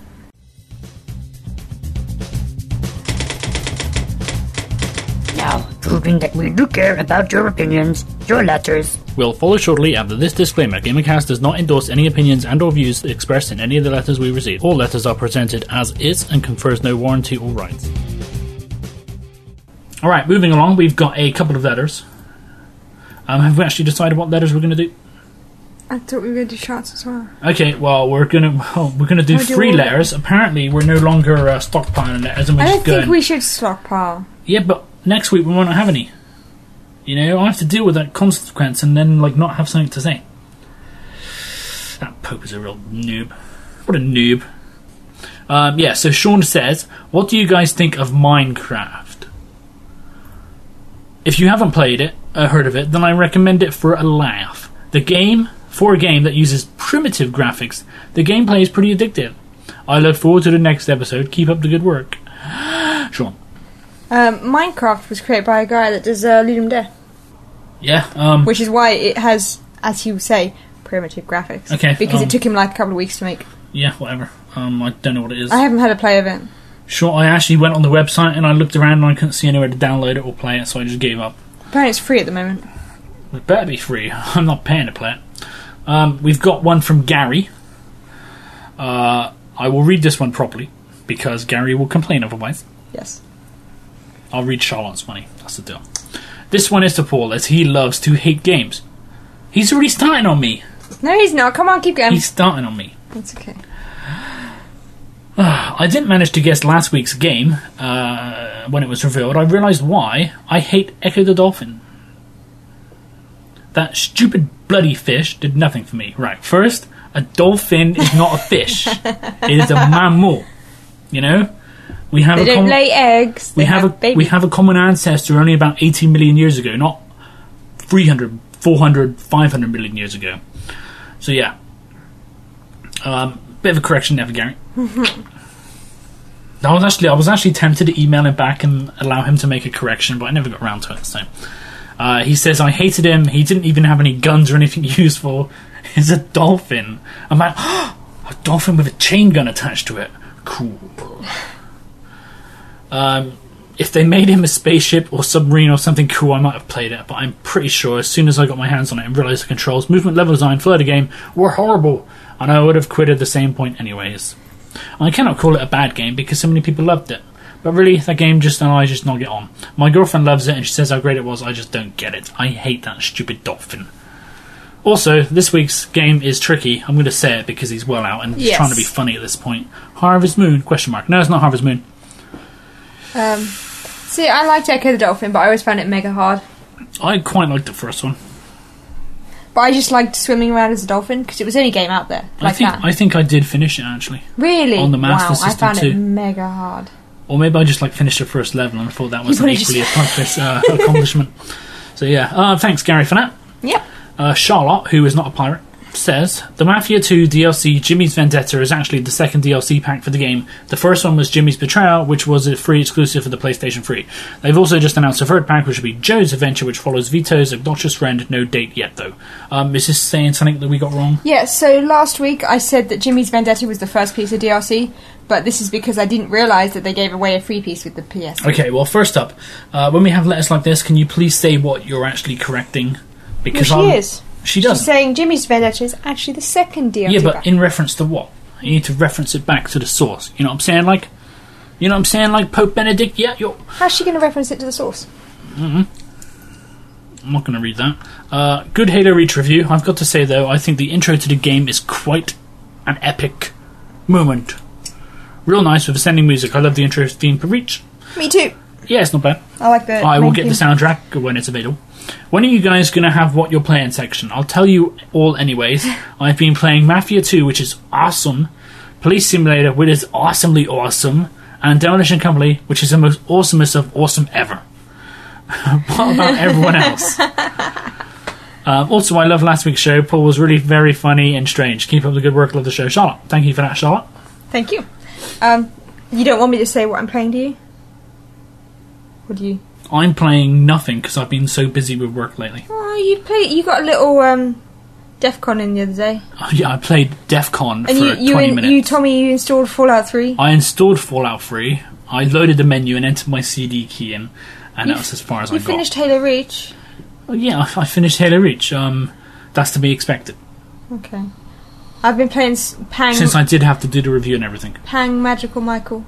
Now, proving that we do care about your opinions, your letters.
We'll follow shortly after this disclaimer. GamerCast does not endorse any opinions and or views expressed in any of the letters we receive. All letters are presented as is and confers no warranty or rights. Alright, moving along, we've got a couple of letters. Um, have we actually decided what letters we're going to do?
I thought we were going to do shots as well.
Okay, well, we're going to well, we're going to do
How do
three
we-
letters. Apparently, we're no longer uh, stockpiling letters, and we're
I
just
don't
going...
think we should stockpile.
Yeah, but next week we won't have any. You know, I have to deal with that consequence and then, like, not have something to say. That Pope is a real noob. What a noob. Um, yeah, so Sean says, what do you guys think of Minecraft? If you haven't played it, or heard of it, then I recommend it for a laugh. The game, for a game that uses primitive graphics, the gameplay is pretty addictive. I look forward to the next episode. Keep up the good work. Sean.
Um, Minecraft was created by a guy that does uh, Ludum Dare,
Yeah, um...
which is why it has, as you say, primitive graphics.
Okay,
Because
um,
it took him like a couple of weeks to make.
yeah, whatever. Um, I don't know what it is.
I haven't had a play of it.
Sure, I actually went on the website and I looked around and I couldn't see anywhere to download it or play it, so I just gave up.
Apparently it's free at the moment.
It better be free. I'm not paying to play it. Um, we've got one from Gary. Uh, I will read this one properly, because Gary will complain otherwise.
Yes.
I'll read Charlotte's funny. That's the deal. This one is to Paul, as he loves to hate games. He's already starting on me.
No, he's not. Come on, keep going.
He's starting on me.
It's okay.
I didn't manage to guess last week's game uh, when it was revealed. I realised why. I hate Echo the Dolphin. That stupid bloody fish did nothing for me. Right, first, a dolphin is not a fish. It is a mammal. You know? We have
They
a
don't
com-
lay eggs. They
we have,
have,
a
babies.
we have a common ancestor only about eighteen million years ago, not three hundred, four hundred, five hundred million years ago. So yeah. Um, bit of a correction there for Gary. I was actually I was actually tempted to email him back and allow him to make a correction, but I never got around to it. So uh, he says I hated him. He didn't even have any guns or anything useful. He's a dolphin. I'm like, oh, a dolphin with a chain gun attached to it. Cool. Um, if they made him a spaceship or submarine or something cool, I might have played it. But I'm pretty sure as soon as I got my hands on it and realised the controls, movement, level design, flow of the game were horrible, and I would have quit at the same point anyways. I cannot call it a bad game because so many people loved it. But really, that game just and I just not get on. My girlfriend loves it and she says how great it was. I just don't get it. I hate that stupid dolphin. Also, this week's game is tricky. I'm going to say it because he's well out and he's
Yes.
trying to be funny at this point. Harvest Moon? Question mark. No, it's not Harvest Moon.
Um, see, I liked Echo the Dolphin, but I always found it mega hard.
I quite liked the first one.
But I just liked swimming around as a dolphin because it was the only game out there like
I think
that.
I think I did finish it actually.
Really?
on the Master
wow,
System
I found
too.
it mega hard.
Or maybe I just like finished the first level and thought that was an
probably
equally
just-
accomplished uh, accomplishment. So yeah, uh, thanks Gary for that.
Yep.
Uh, Charlotte, who is not a pirate, says, the Mafia two D L C Jimmy's Vendetta is actually the second D L C pack for the game. The first one was Jimmy's Betrayal, which was a free exclusive for the PlayStation three. They've also just announced a third pack, which will be Joe's Adventure, which follows Vito's Obnoxious Friend. No date yet, though. Um, is this saying something that we got wrong?
Yeah, so last week I said that Jimmy's Vendetta was the first piece of D L C, but this is because I didn't realise that they gave away a free piece with the P S.
Okay, well, first up, uh, when we have letters like this, can you please say what you're actually correcting? Because
well, she
I'm,
is.
She doesn't.
She's saying Jimmy's Vendetta is actually the second D L C
Yeah, but
pack.
in reference to what? You need to reference it back to the source. You know what I'm saying? Like, you know what I'm saying? Like Pope Benedict? Yeah, you're...
How's she going to reference it to the source?
Mm-hmm. I'm not going to read that. Uh, good Halo Reach review. I've got to say, though, I think the intro to the game is quite an epic moment. Real nice with ascending music. I love the intro theme for Reach.
Me too.
Yeah, it's not bad.
I like that.
I will get the soundtrack when it's available. When are you guys going to have what you're playing section? I'll tell you all anyways. I've been playing Mafia two, which is awesome. Police Simulator, which is awesomely awesome. And Demolition Company, which is the most awesomest of awesome ever. What about everyone else? Um, also, I love last week's show. Paul was really very funny and strange. Keep up the good work. Love the show. Charlotte, thank you for that, Charlotte.
Thank you. Um, you don't want me to say what I'm playing, do you? What do you...
I'm playing nothing because I've been so busy with work lately.
Oh, you play. You got a little um, DEF CON in the other day.
Oh, yeah, I played DEF CON
and
for
you, you
twenty
in,
minutes.
You told me you installed Fallout three.
I installed Fallout three. I loaded the menu and entered my C D key in, and
You
that was as far as
You
I got.
finished Halo Reach.
Oh, yeah, I, I finished Halo Reach. Um, that's to be expected.
Okay. I've been playing s- Pang.
Since I did have to do the review and everything.
Pang Magical Michael.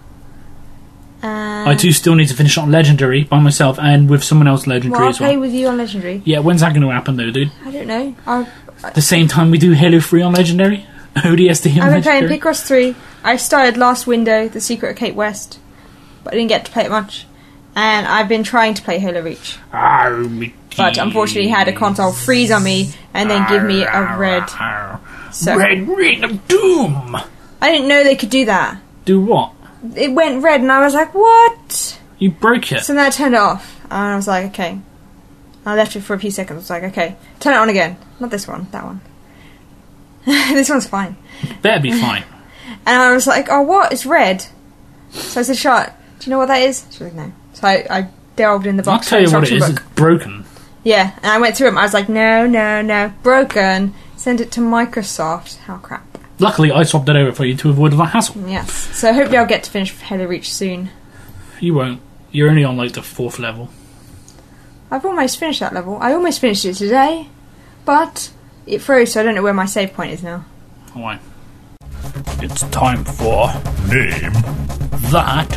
Uh,
I do still need to finish on Legendary by myself and with someone else Legendary
Well, I'll
as well.
play with you on Legendary.
Yeah, when's that going to happen though, dude?
I don't know. I'll,
The same time we do Halo three on Legendary? O D S D on
I've been playing
Legendary?
Picross three. I started last window, The Secret of Cape West, but I didn't get to play it much. And I've been trying to play Halo Reach,
Arr, me
but unfortunately had a console freeze on me and then give me a red.
Arr,
So
Red Ring of Doom!
I didn't know they could do that.
Do what?
It went red and I was like, what?
You broke it.
So then I turned it off and I was like, okay. I left it for a few seconds. I was like, okay, turn it on again. Not this one, that one. This one's fine.
Better be fine.
And I was like, oh, what? It's red. So I said, Charlotte, do you know what that is? She was like, no. So I, I delved in the
I'll
box.
tell you what it
instruction
is.
book.
It's broken.
Yeah, and I went through them. I was like, no, no, no. Broken. Send it to Microsoft. How crap.
Luckily, I swapped that over for you to avoid all that hassle.
Yes. So hopefully I'll get to finish Halo Reach soon.
You won't. You're only on like the fourth level.
I've almost finished that level. I almost finished it today. But it froze, so I don't know where my save point is now.
Oh, why? It's time for
Name
that.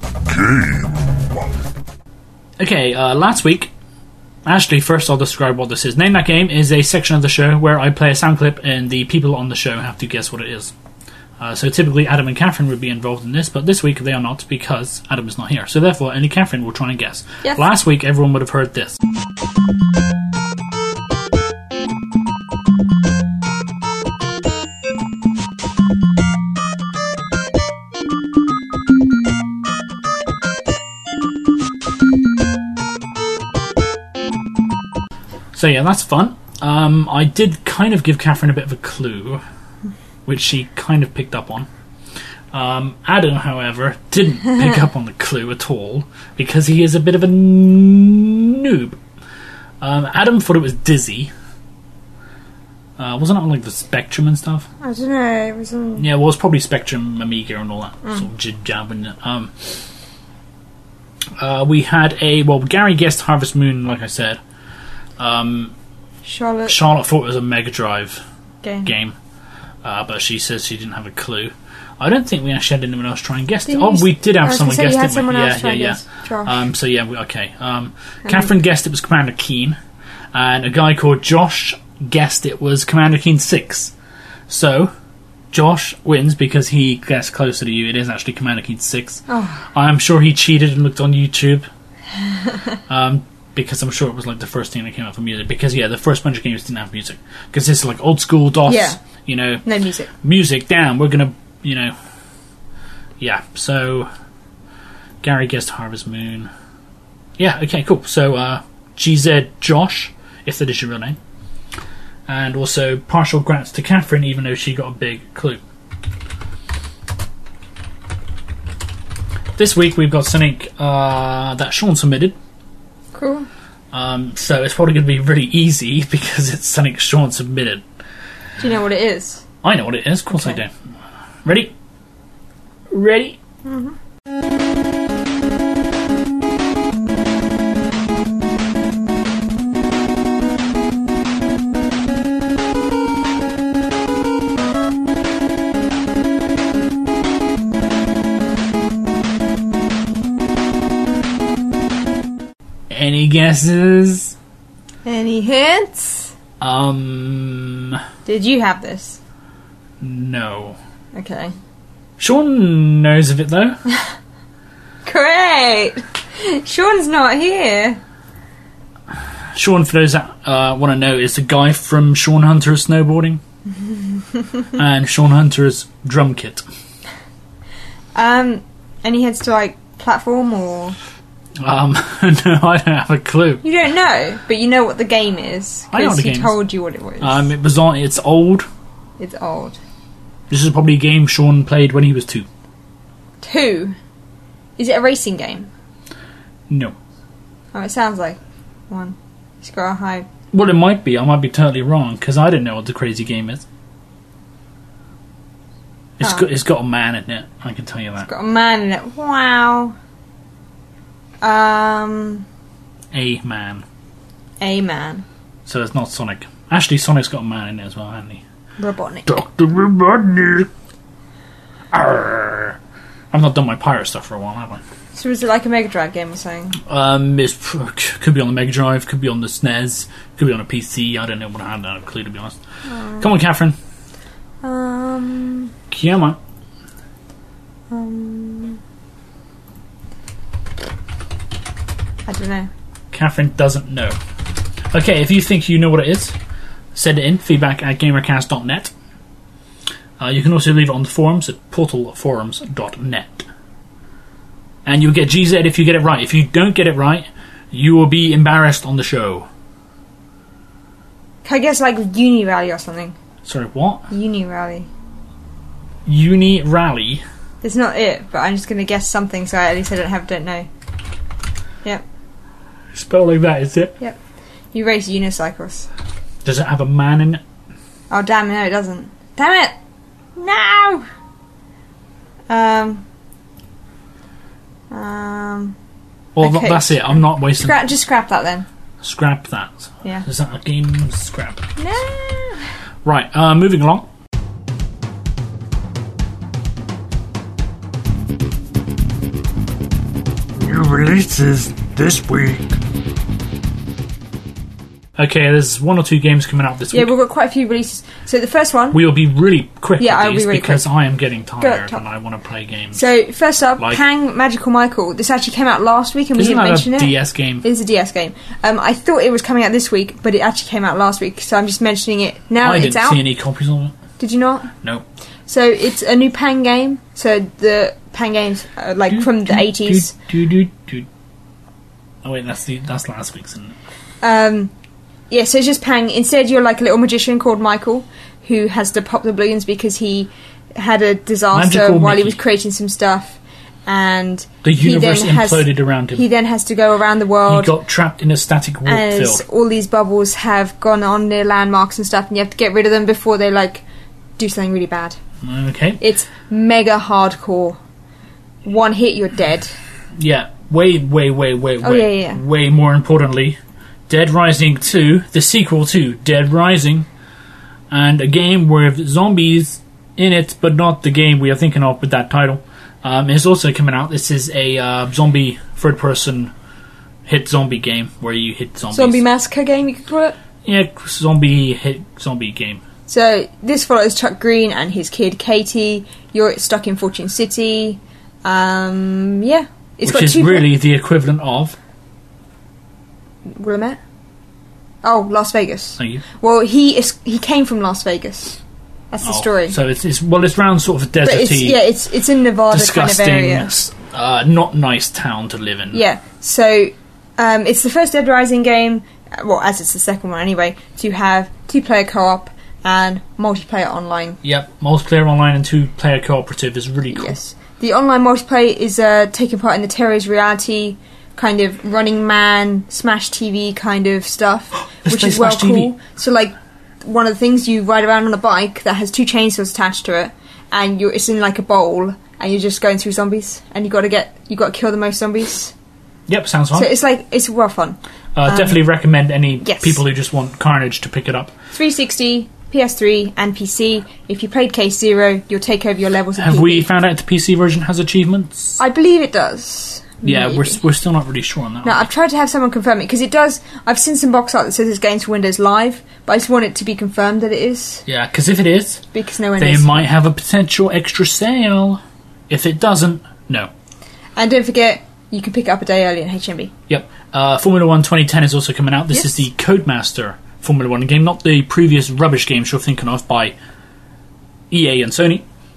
game.
Okay, uh, last week, actually, first I'll describe what this is. Name That Game is a section of the show where I play a sound clip and the people on the show have to guess what it is. Uh, so typically Adam and Catherine would be involved in this, but this week they are not because Adam is not here. So therefore, only Catherine will try and guess.
Yes.
Last week, everyone would have heard this. So yeah, that's fun. Um, I did kind of give Catherine a bit of a clue, which she kind of picked up on. Um, Adam, however, didn't pick up on the clue at all, because he is a bit of a noob. Um, Adam thought it was Dizzy. Uh, wasn't it on like the Spectrum and stuff?
I don't know. It was on...
Yeah, well, it's probably Spectrum, Amiga, and all that sort of jib jab. And um, uh, we had a well, Gary guessed Harvest Moon, like I said. Um,
Charlotte
Charlotte thought it was a Mega Drive
game.
game, uh, but she says she didn't have a clue. I don't think we actually had anyone else try and guess it.
Didn't
Oh,
you
we did
I
have
was
someone
gonna say
guess
you had
it.
someone
Yeah,
else try
yeah,
and
yeah.
guess. Josh.
Um, so yeah, we, okay. Um, Catherine guessed it was Commander Keen, and a guy called Josh guessed it was Commander Keen six. So Josh wins because he guessed closer to you. It is actually Commander Keen six.
Oh.
I'm sure he cheated and looked on YouTube. um, because I'm sure it was like the first thing that came out for music. Because yeah, the first bunch of games didn't have music. Because this is like old school DOS.
Yeah.
You know,
No music.
music down. We're gonna, you know, yeah. So Gary guessed Harvest Moon. Yeah. Okay. Cool. So uh, G Z Josh, if that is your real name, And also partial grants to Catherine, even though she got a big clue. This week we've got something uh, that Sean submitted.
Cool.
Um, so it's probably going to be really easy because it's something Sean submitted.
Do you know what it is?
I know what it is, of course
Okay.
I do. Ready? Ready?
Mm-hmm.
Any guesses?
Any hints?
Um,
Did you have this?
no.
Okay.
Sean knows of it though.
Great! Sean's not here.
Sean, for those that uh, want to know, is the guy from Sean Hunter's Snowboarding and Sean Hunter's Drum Kit.
Um, any hints to like platform or?
Um, no, I don't have a clue.
You don't know, but you know what the game is
I know what
because
the
he
game is.
told you what it was.
Um, it was on. It's old.
It's old.
This is probably a game Sean played when he was two.
Two. Is it a racing game?
No.
Oh, it sounds like one. It's got a high.
Well, it might be. I might be totally wrong because I don't know what the crazy game is. It's
Oh.
got. It's got a man in it. I can tell you that.
It's got a man in it. Wow. Um,
A man.
a man.
So it's not Sonic. Actually, Sonic's got a man in it as well, hasn't he?
Robotnik.
Doctor Robotnik. Arrgh. I've not done my pirate stuff for a while, have I?
So is it like a Mega Drive game or something?
Um, it could be on the Mega Drive, could be on the S N E S, could be on a P C. I don't know what I have. I have a clue, to be honest.
Oh.
Come on, Catherine.
Um,
Come on.
um, I don't know.
Catherine doesn't know. Okay, if you think you know what it is, send it in, feedback at gamercast dot net. Uh, you can also leave it on the forums at portal forums dot net. And you'll get G Z if you get it right. If you don't get it right, you will be embarrassed on the show.
Can I guess like Uni Rally or something?
Sorry, what?
Uni Rally.
Uni Rally?
It's not it, but I'm just going to guess something so at least I don't have don't know. Yep.
Spelled like that, is it?
Yep. You race unicycles.
Does it have a man in it?
Oh damn it, no it doesn't. Damn it! No! Um... Um...
Well,
Okay.
that's it. I'm not wasting...
Scrap, just scrap that then.
Scrap that.
Yeah.
Is that a game? Scrap.
No!
Right, uh, moving along.
New releases this week.
Okay, there's one or two games coming out this
Yeah,
week.
we've got quite a few releases. So the first one...
We'll be really quick
Yeah,
with
I'll be
these
really
because
quick.
I am getting tired
Go,
and I want to play games.
So, first up,
Like-
Pang Magical Michael. This actually came out last week and we
Isn't
didn't
that
mention
a
it.
D S game?
It is a D S game. Um, I thought it was coming out this week, but it actually came out last week, so I'm just mentioning it now.
I
It's
didn't
out.
see any copies of it.
Did you not?
No.
So it's a new Pang game. So the Pang games, are like from the eighties.
Do, do, do, do. Oh wait, that's the that's last week's, isn't it?
Um, yeah, so it's just Pang. Instead, you're like a little magician called Michael, who has to pop the balloons because he had a disaster
Magical
while he
Mickey.
was creating some stuff, and
The
he
universe
then has-
imploded around him.
he then has to go around the
He
world.
got trapped in a static warp
as
field.
all these bubbles have gone on near landmarks and stuff, and you have to get rid of them before they like do something really bad.
Okay.
It's mega hardcore. One hit, you're dead.
Yeah. Way, way, way, way,
Oh,
way,
yeah, yeah, yeah.
way more importantly, Dead Rising two, the sequel to Dead Rising, and a game with zombies in it, but not the game we are thinking of with that title, um, is also coming out. This is a uh, zombie third-person hit zombie game where you hit zombies.
Zombie massacre game, you could call it.
Yeah, zombie hit zombie game.
So this follows Chuck Green and his kid Katie. You're stuck in Fortune City. Um, yeah, it's
which
got
is
two
really the equivalent of...
Willamette. Oh, Las Vegas.
Thank you.
Well, he is. He came from Las Vegas. That's the
Oh,
story.
So it's, it's well, it's round sort of a
but it's
deserty,
yeah, it's it's in Nevada
disgusting,
kind of area.
uh, not nice town to live in.
Yeah. So um, it's the first Dead Rising game. uh, Well, as it's the second one anyway, to have two-player co-op, and multiplayer online.
Yep, multiplayer online and two-player cooperative is really cool.
Yes. The online multiplayer is uh, taking part in the Terror's Reality, kind of Running Man, Smash T V kind of stuff,
Let's
which
play
is well
Smash T V.
cool. So, like, one of the things, you ride around on a bike that has two chainsaws attached to it, and you're, it's in like a bowl, and you're just going through zombies, and you got to get you got to kill the most zombies.
Yep, sounds fun.
So it's like it's well fun.
Uh,
um,
definitely recommend any
yes.
people who just want Carnage to pick it up.
three sixty, P S three, and P C. If you played Case Zero, you'll take over your levels. Of
Have
P V.
we found out the P C version has achievements?
I believe it does.
Yeah,
Maybe.
we're we're still not really sure on that.
No,
one.
I've tried to have someone confirm it because it does. I've seen some box art that says it's going to Windows Live, but I just want it to be confirmed that it is
Yeah, because if it is,
because no one
they
is.
might have a potential extra sale. If it doesn't, no.
And don't forget, you can pick it up a day early in H M B.
Yep. Uh, Formula One twenty ten is also coming out. This
Yes.
is the Codemaster Formula One game, not the previous rubbish games you're thinking of by E A and Sony.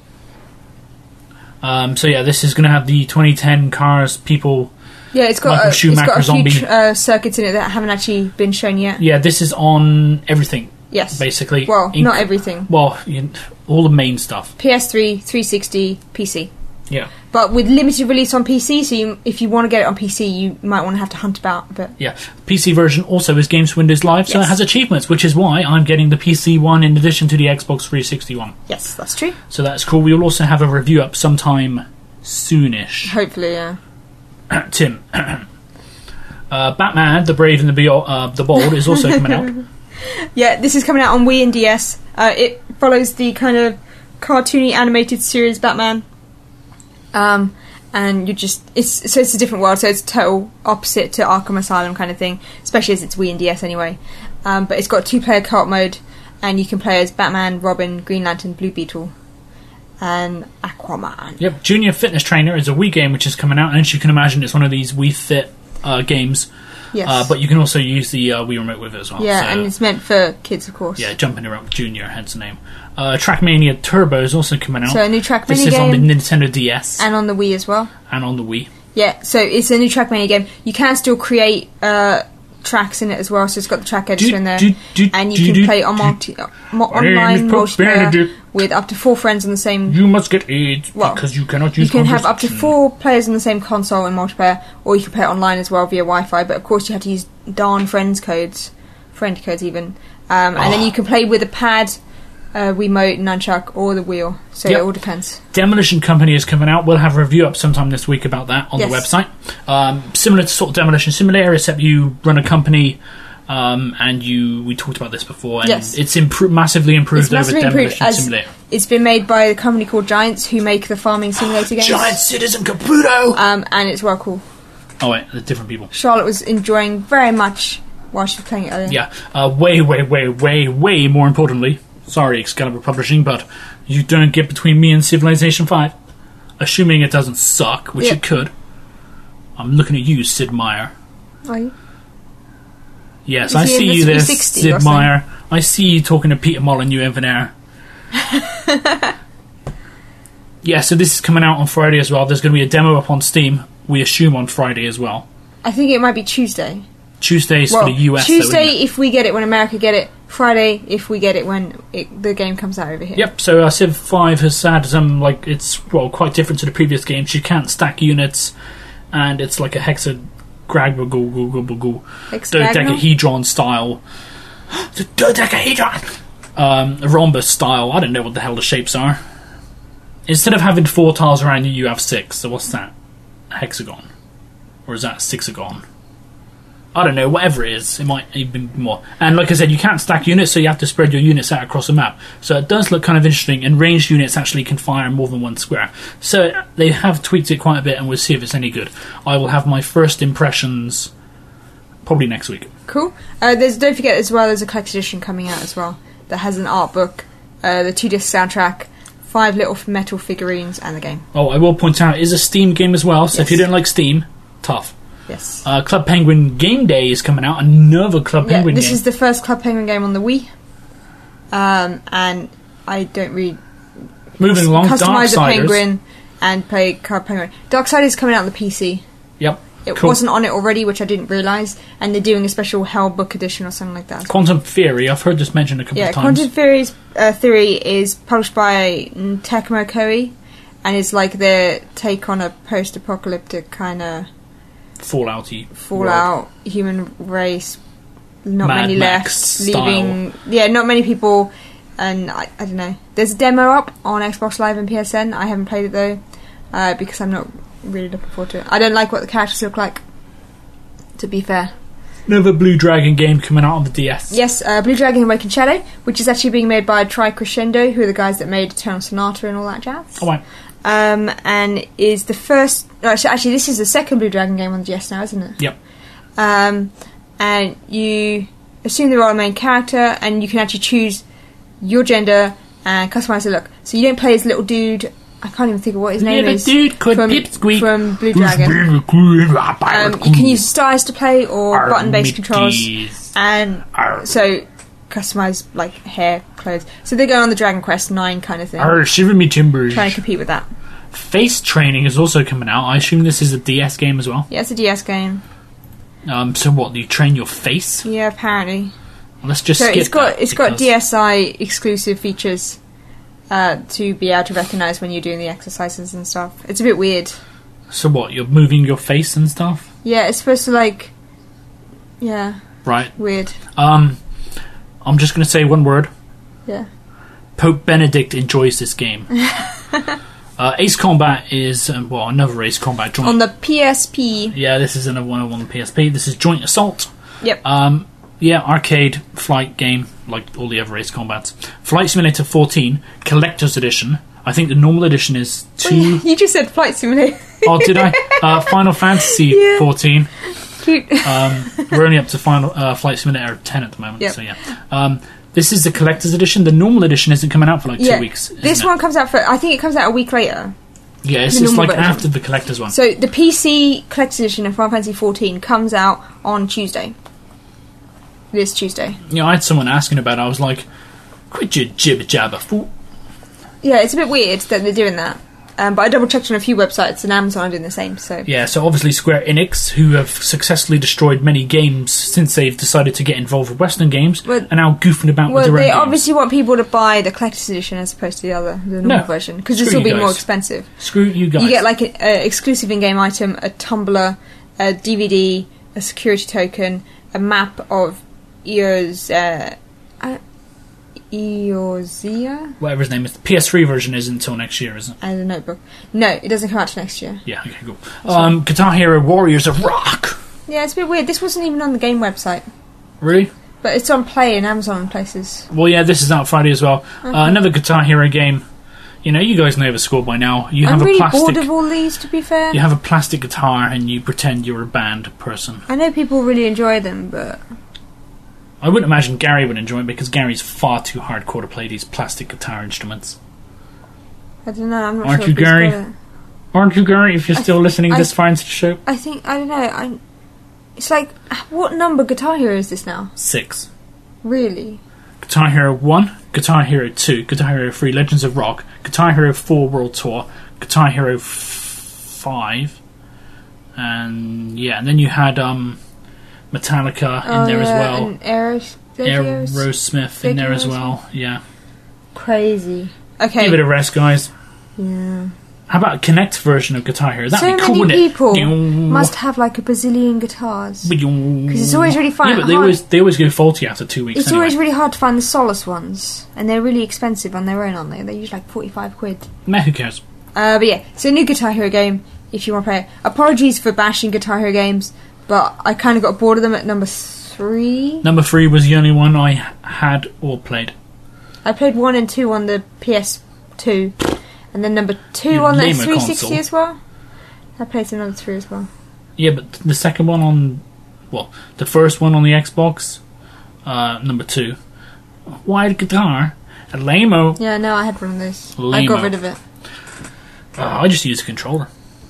Um, so yeah, this is going to have the twenty ten cars, people.
Yeah, it's got
Michael
a, it's
Schumacher
got a few
zombie.
tr- uh, circuits in it that haven't actually been shown yet.
Yeah, this is on everything,
Yes,
basically.
Well,
Inc-
not everything.
Well, you, all the main stuff.
P S three, three sixty, P C.
Yeah.
But with limited release on P C, so you, if you want to get it on P C, you might want to have to hunt about a bit.
Yeah, P C version also is Games for Windows Live, so
Yes.
it has achievements, which is why I'm getting the P C one in addition to the Xbox three sixty one.
Yes, that's true.
So that's cool. We will also have a review up sometime soonish.
Hopefully, yeah.
Tim. uh, Batman, the Brave and the, Be- uh, the Bold is also coming out.
Yeah, this is coming out on Wii and D S. Uh, it follows the kind of cartoony animated series Batman. Um, and you just it's so it's a different world, so it's total opposite to Arkham Asylum kind of thing, especially as it's Wii and D S anyway. Um, but it's got two player co-op mode, and you can play as Batman, Robin, Green Lantern, Blue Beetle, and Aquaman.
Yep, Junior Fitness Trainer is a Wii game which is coming out, and as you can imagine, it's one of these Wii Fit uh, games.
Yes.
Uh, but you can also use the uh, Wii Remote with it as well.
Yeah,
so,
and it's meant for kids, of course.
yeah, jumping around Junior, hence the name. Uh, Trackmania Turbo is also coming out.
So a new Trackmania
This is
game.
on the Nintendo D S and,
And on the Wii as well.
on the Wii.
Yeah, so it's a new Trackmania game. You can still create uh, tracks in it as well, so it's got the track editor
Do-
in there.
do- do-
and you
do-
can
do-
play on
do-
multi, uh, mo-
My name
online
is Pope
multiplayer
Benedict.
with up to four friends on the same...
You must get AIDS
Well,
because you cannot
You
use
can have up to
conversation.
four players on the same console in multiplayer, or you can play it online as well via Wi-Fi, but of course you have to use darn friends codes, friend codes even. Um, and then you can play with a pad, uh, Wiimote, nunchuck, or the wheel, so
Yep.
it all depends.
Demolition Company is coming out. We'll have a review up sometime this week about that on
Yes.
the website. Um, similar to sort of Demolition Simulator, except you run a company, um, and you. We talked about this before, and
Yes.
it's impro- massively improved
It's massively
over
improved
Demolition
as
Simulator.
it's been made by a company called Giants, who make the farming simulator games.
Giant Citizen Caputo.
Um, and it's well cool.
oh wait, they're different people.
Charlotte was enjoying very much while she was playing it earlier.
Yeah, uh, way, way, way, way, way more importantly. Sorry, Excalibur Publishing, but you don't get between me and Civilization five. Assuming it doesn't suck, which
Yeah.
it could. I'm looking at you, Sid Meier.
Are you?
Yes,
Is
I
he in
see
the
you there,
three sixty or
Sid
something?
Meier. I see you talking to Peter Molyneux over there. Yeah, so this is coming out on Friday as well. There's going to be a demo up on Steam, we assume on Friday as well.
I think it might be Tuesday.
Tuesday's
Well,
for the U S,
Tuesday
though, isn't it?
if we get it when America get it. Friday if we get it when it, the game comes out over here.
Yep, so uh, Civ five has had some, like, it's, well, quite different to the previous games. You can't stack units, and it's like a hexagonal,
Hexagonal?
dodecahedron style. The dodecahedron! Um, a rhombus style. I don't know what the hell the shapes are. Instead of having four tiles around you, you have six. So what's that? A hexagon? Or is that a sixagon? I don't know, whatever it is, it might even be more. And like I said, you can't stack units, so you have to spread your units out across the map. So it does look kind of interesting, and ranged units actually can fire more than one square. So they have tweaked it quite a bit, and we'll see if it's any good. I will have my first impressions probably next week.
Cool. Uh, there's don't forget as well. There's a collector's edition coming out as well that has an art book, uh, the two disc soundtrack, five little metal figurines, and the game.
Oh, I will point out, it is a Steam game as well, so if you
Yes.
don't like Steam, tough.
Yes.
Uh, Club Penguin Game Day is coming out, another Club
Yeah,
Penguin
this
game.
is the first Club Penguin game on the Wii. Um, and I don't really
Moving along,
customize a
Darksiders.
penguin and play Club Penguin. Darksiders is coming out on the P C.
Yep.
it
Cool.
wasn't on it already, which I didn't realise, and they're doing a special Hell book edition or something like that.
Quantum Theory, I've heard this mentioned a couple
Yeah,
of times.
Quantum Theory's, uh, Theory is published by Tecmo Koei, and it's like their take on a post-apocalyptic kind of
Fallout-y.
Fallout, human race, not
Mad
many
Max
left, leaving...
style.
Yeah, not many people, and I, I don't know. There's a demo up on Xbox Live and P S N. I haven't played it, though, uh, because I'm not really looking forward to it. I don't like what the characters look like, to be fair.
Another Blue Dragon game coming out on the D S.
Yes, uh, Blue Dragon Awakened Shadow, which is actually being made by Tri Crescendo, who are the guys that made Eternal Sonata and all that jazz.
Oh, right.
Um, and is the first... no, Actually, actually, this is the second Blue Dragon game on the D S now, isn't it?
Yep.
Um, and you assume the role of main character, and you can actually choose your gender and customise the look. So you don't play as little dude... I can't even think of what his name
Little
is.
dude called
from,
Pipsqueak.
from Blue Dragon. Um, you can use styles to play or button-based controls, and so customise like hair, clothes. So they're going on the Dragon Quest nine kind of thing,
Arr, shiver me timbers.
trying to compete with that.
Face Training is also coming out. I assume this is a D S game as well.
Yeah, it's a D S game.
Um, so what? Do you train your face?
Yeah, apparently.
Let's just
So
skip
it's got
that
it's got
because-
D S I exclusive features uh, to be able to recognise when you're doing the exercises and stuff. It's a bit weird.
So what? You're moving your face and stuff,
Yeah, it's supposed to like, yeah,
right?
weird.
Um, I'm just going to say one word.
Yeah.
Pope Benedict enjoys this game. uh, Ace Combat is um, well another Ace Combat joint.
On the P S P.
Yeah, this is another one on the P S P. This is Joint Assault.
Yep.
Um, yeah, arcade flight game like all the other Ace Combats. Flight Simulator fourteen Collector's Edition. I think the normal edition is two.
You just said Flight Simulator.
Oh, did I? Uh, Final Fantasy
Yeah.
fourteen.
Cute.
Um, we're only up to Final uh, Flight Simulator ten at the moment.
Yep.
So yeah. Um, this is the collector's edition. The normal edition isn't coming out for like
Yeah.
two weeks.
This
isn't
one
it?
comes out for, I think it comes out a week later.
Yeah, it's
the
just like
normal version.
after the collector's one.
So the P C Collector's Edition of Final Fantasy fourteen comes out on Tuesday. This Tuesday.
You know, I had someone asking about it. I was like, quit your jibber jabber fool.
Yeah, it's a bit weird that they're doing that. Um, but I double checked on a few websites and Amazon are doing the same. So
Yeah, so obviously Square Enix, who have successfully destroyed many games since they've decided to get involved with Western games,
Well-
are now goofing about
well,
with their
they
own games.
obviously want people to buy the Collector's Edition as opposed to the other, the normal
No.
version, because this
Screw
will be
you
more
guys.
expensive.
Screw you guys.
You get like an exclusive in-game item, a tumbler, a D V D, a security token, a map of Eos, uh, uh, Eorzea,
Whatever his name is. The P S three version isn't until next year, isn't it?
and a notebook. No, it doesn't come out till next year.
Yeah, okay, cool. Um, Guitar Hero Warriors of Rock!
Yeah, it's a bit weird. This wasn't even on the game website,
Really?
but it's on Play and Amazon and places.
Well, yeah, this is out Friday as well. Uh, another Guitar Hero game. You know, you guys know the score by now. You
I'm
have
really
a plastic.
bored of all these, to be fair.
You have a plastic guitar and you pretend you're a band person.
I know people really enjoy them, but
I wouldn't imagine Gary would enjoy it because Gary's far too hardcore to play these plastic guitar instruments.
I don't know. I'm not
Aren't
sure
you,
if he's
Gary?
got it.
Aren't you, Gary, if you're
I
still
th-
listening
I
this
th-
far into the show?
I think I don't know. I. It's like, what number Guitar Hero is this now?
Six.
Really?
Guitar Hero one, Guitar Hero two, Guitar Hero three, Legends of Rock, Guitar Hero four World Tour, Guitar Hero f- five, and yeah, and then you had um, Metallica in
Oh,
there as
yeah,
well.
and Aeros- Aeros-
Aerosmith in there as
Aerosmith.
well. Yeah,
Crazy. Okay.
give it a rest, guys.
yeah.
How about a Connect version of Guitar Hero? That'd
So
be cool,
many
wouldn't
people
it?
must have like a bazillion guitars.
Because
it's always really fun-
Yeah, but they
hard-
always they always go faulty after two weeks.
It's
anyway.
always really hard to find the Solus ones, and they're really expensive on their own, aren't they? They're usually like forty-five quid.
Meh, who cares?
Uh, but yeah, so a new Guitar Hero game, if you want to play it. Apologies for bashing Guitar Hero games, but I kind of got bored of them at number three.
Number three was the only one I had or played.
I played one and two on the P S two, and then number two
You
on the
lame-o
three sixty
console.
as well. I played some number three as well.
Yeah, but the second one on, well, the first one on the Xbox, uh, number two, wide guitar, a lame-o.
Yeah, no, I had one of those. I
Lame-o.
got rid of it.
Uh, I just use a controller.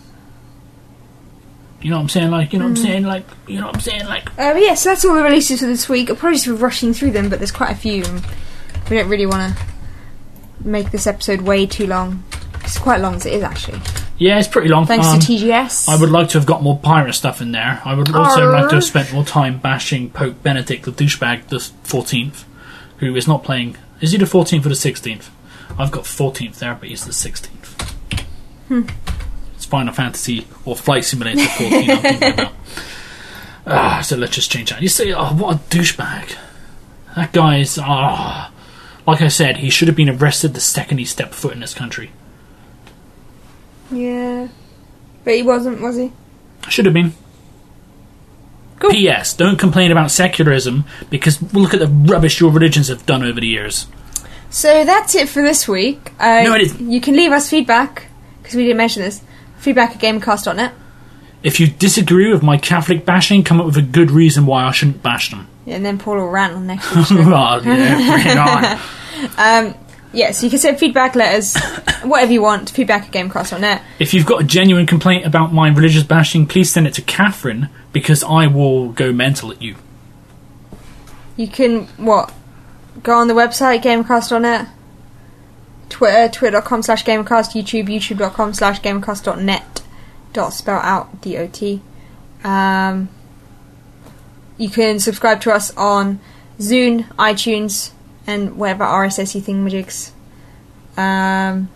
You know what I'm saying? Like, you know what I'm saying? Like, you know what I'm saying? Like,
Uh, but yeah, so that's all the releases for this week. Apologies for rushing through them, but there's quite a few, and we don't really want to make this episode way too long. It's quite long as it is, actually.
Yeah, it's pretty long.
Thanks
Um,
to T G S.
I would like to have got more pirate stuff in there. I would also
Arr.
like to have spent more time bashing Pope Benedict, the douchebag, the fourteenth, who is not playing. Is he the fourteenth or the sixteenth? I've got fourteenth there, but he's the sixteenth.
Hmm.
It's Final Fantasy or Flight Simulator fourteen I'm thinking about. Ah, so let's just change that. You say, oh, what a douchebag. That guy is, ah. Like I said, he should have been arrested the second he stepped foot in this country.
Yeah. But he wasn't, was he?
Should have been.
Cool.
P S. Don't complain about secularism, because look at the rubbish your religions have done over the years.
So that's it for this week. Uh,
No, it isn't.
You can leave us feedback, because we didn't mention this. Feedback at gamecast dot net.
If you disagree with my Catholic bashing, come up with a good reason why I shouldn't bash them.
Yeah, and then Paul will rant on next week's show.
Oh, yeah, bring it on.
Um, yeah, so you can send feedback letters, whatever you want, feedback at gamecast dot net.
If you've got a genuine complaint about my religious bashing, please send it to Catherine, because I will go mental at you.
You can, what, go on the website, gamecast dot net, Twitter, twitter dot com slash gamecast, YouTube, youtube dot com slash gamecast dot net, dot spell out, D O T. Um, you can subscribe to us on Zune, iTunes, and whatever R S S-y thingamajigs. Um,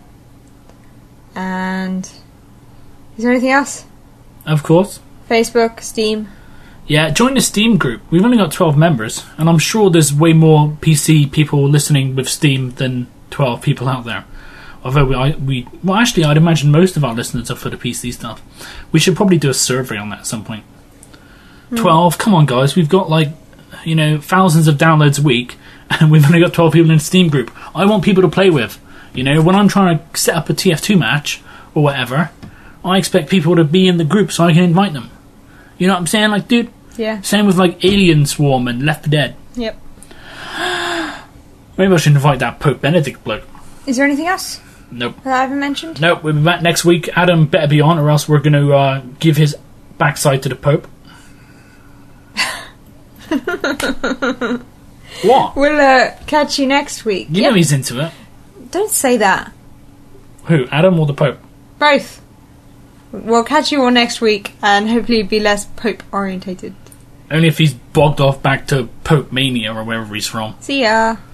and is there anything else?
Of course.
Facebook, Steam.
Yeah, join the Steam group. We've only got twelve members, and I'm sure there's way more P C people listening with Steam than twelve people out there. Although we, I, we, well, actually, I'd imagine most of our listeners are for the P C stuff. We should probably do a survey on that at some point. Mm. twelve, come on, guys. We've got, like, you know, thousands of downloads a week, and we've only got twelve people in the Steam group. I want people to play with. You know, when I'm trying to set up a T F two match, or whatever, I expect people to be in the group so I can invite them. You know what I'm saying? Like, dude,
Yeah.
same with, like, Alien Swarm and Left four Dead.
Yep.
Maybe I should invite that Pope Benedict bloke.
Is there anything else
Nope.
that I haven't mentioned?
Nope, we'll be back next week. Adam better be on, or else we're going to uh, give his backside to the Pope. What?
We'll uh, catch you next week.
You
Yep.
know he's into it.
Don't say that.
Who, Adam or the Pope?
Both. We'll catch you all next week, and hopefully be less Pope orientated.
Only if he's bogged off back to Pope Mania or wherever he's from.
See ya.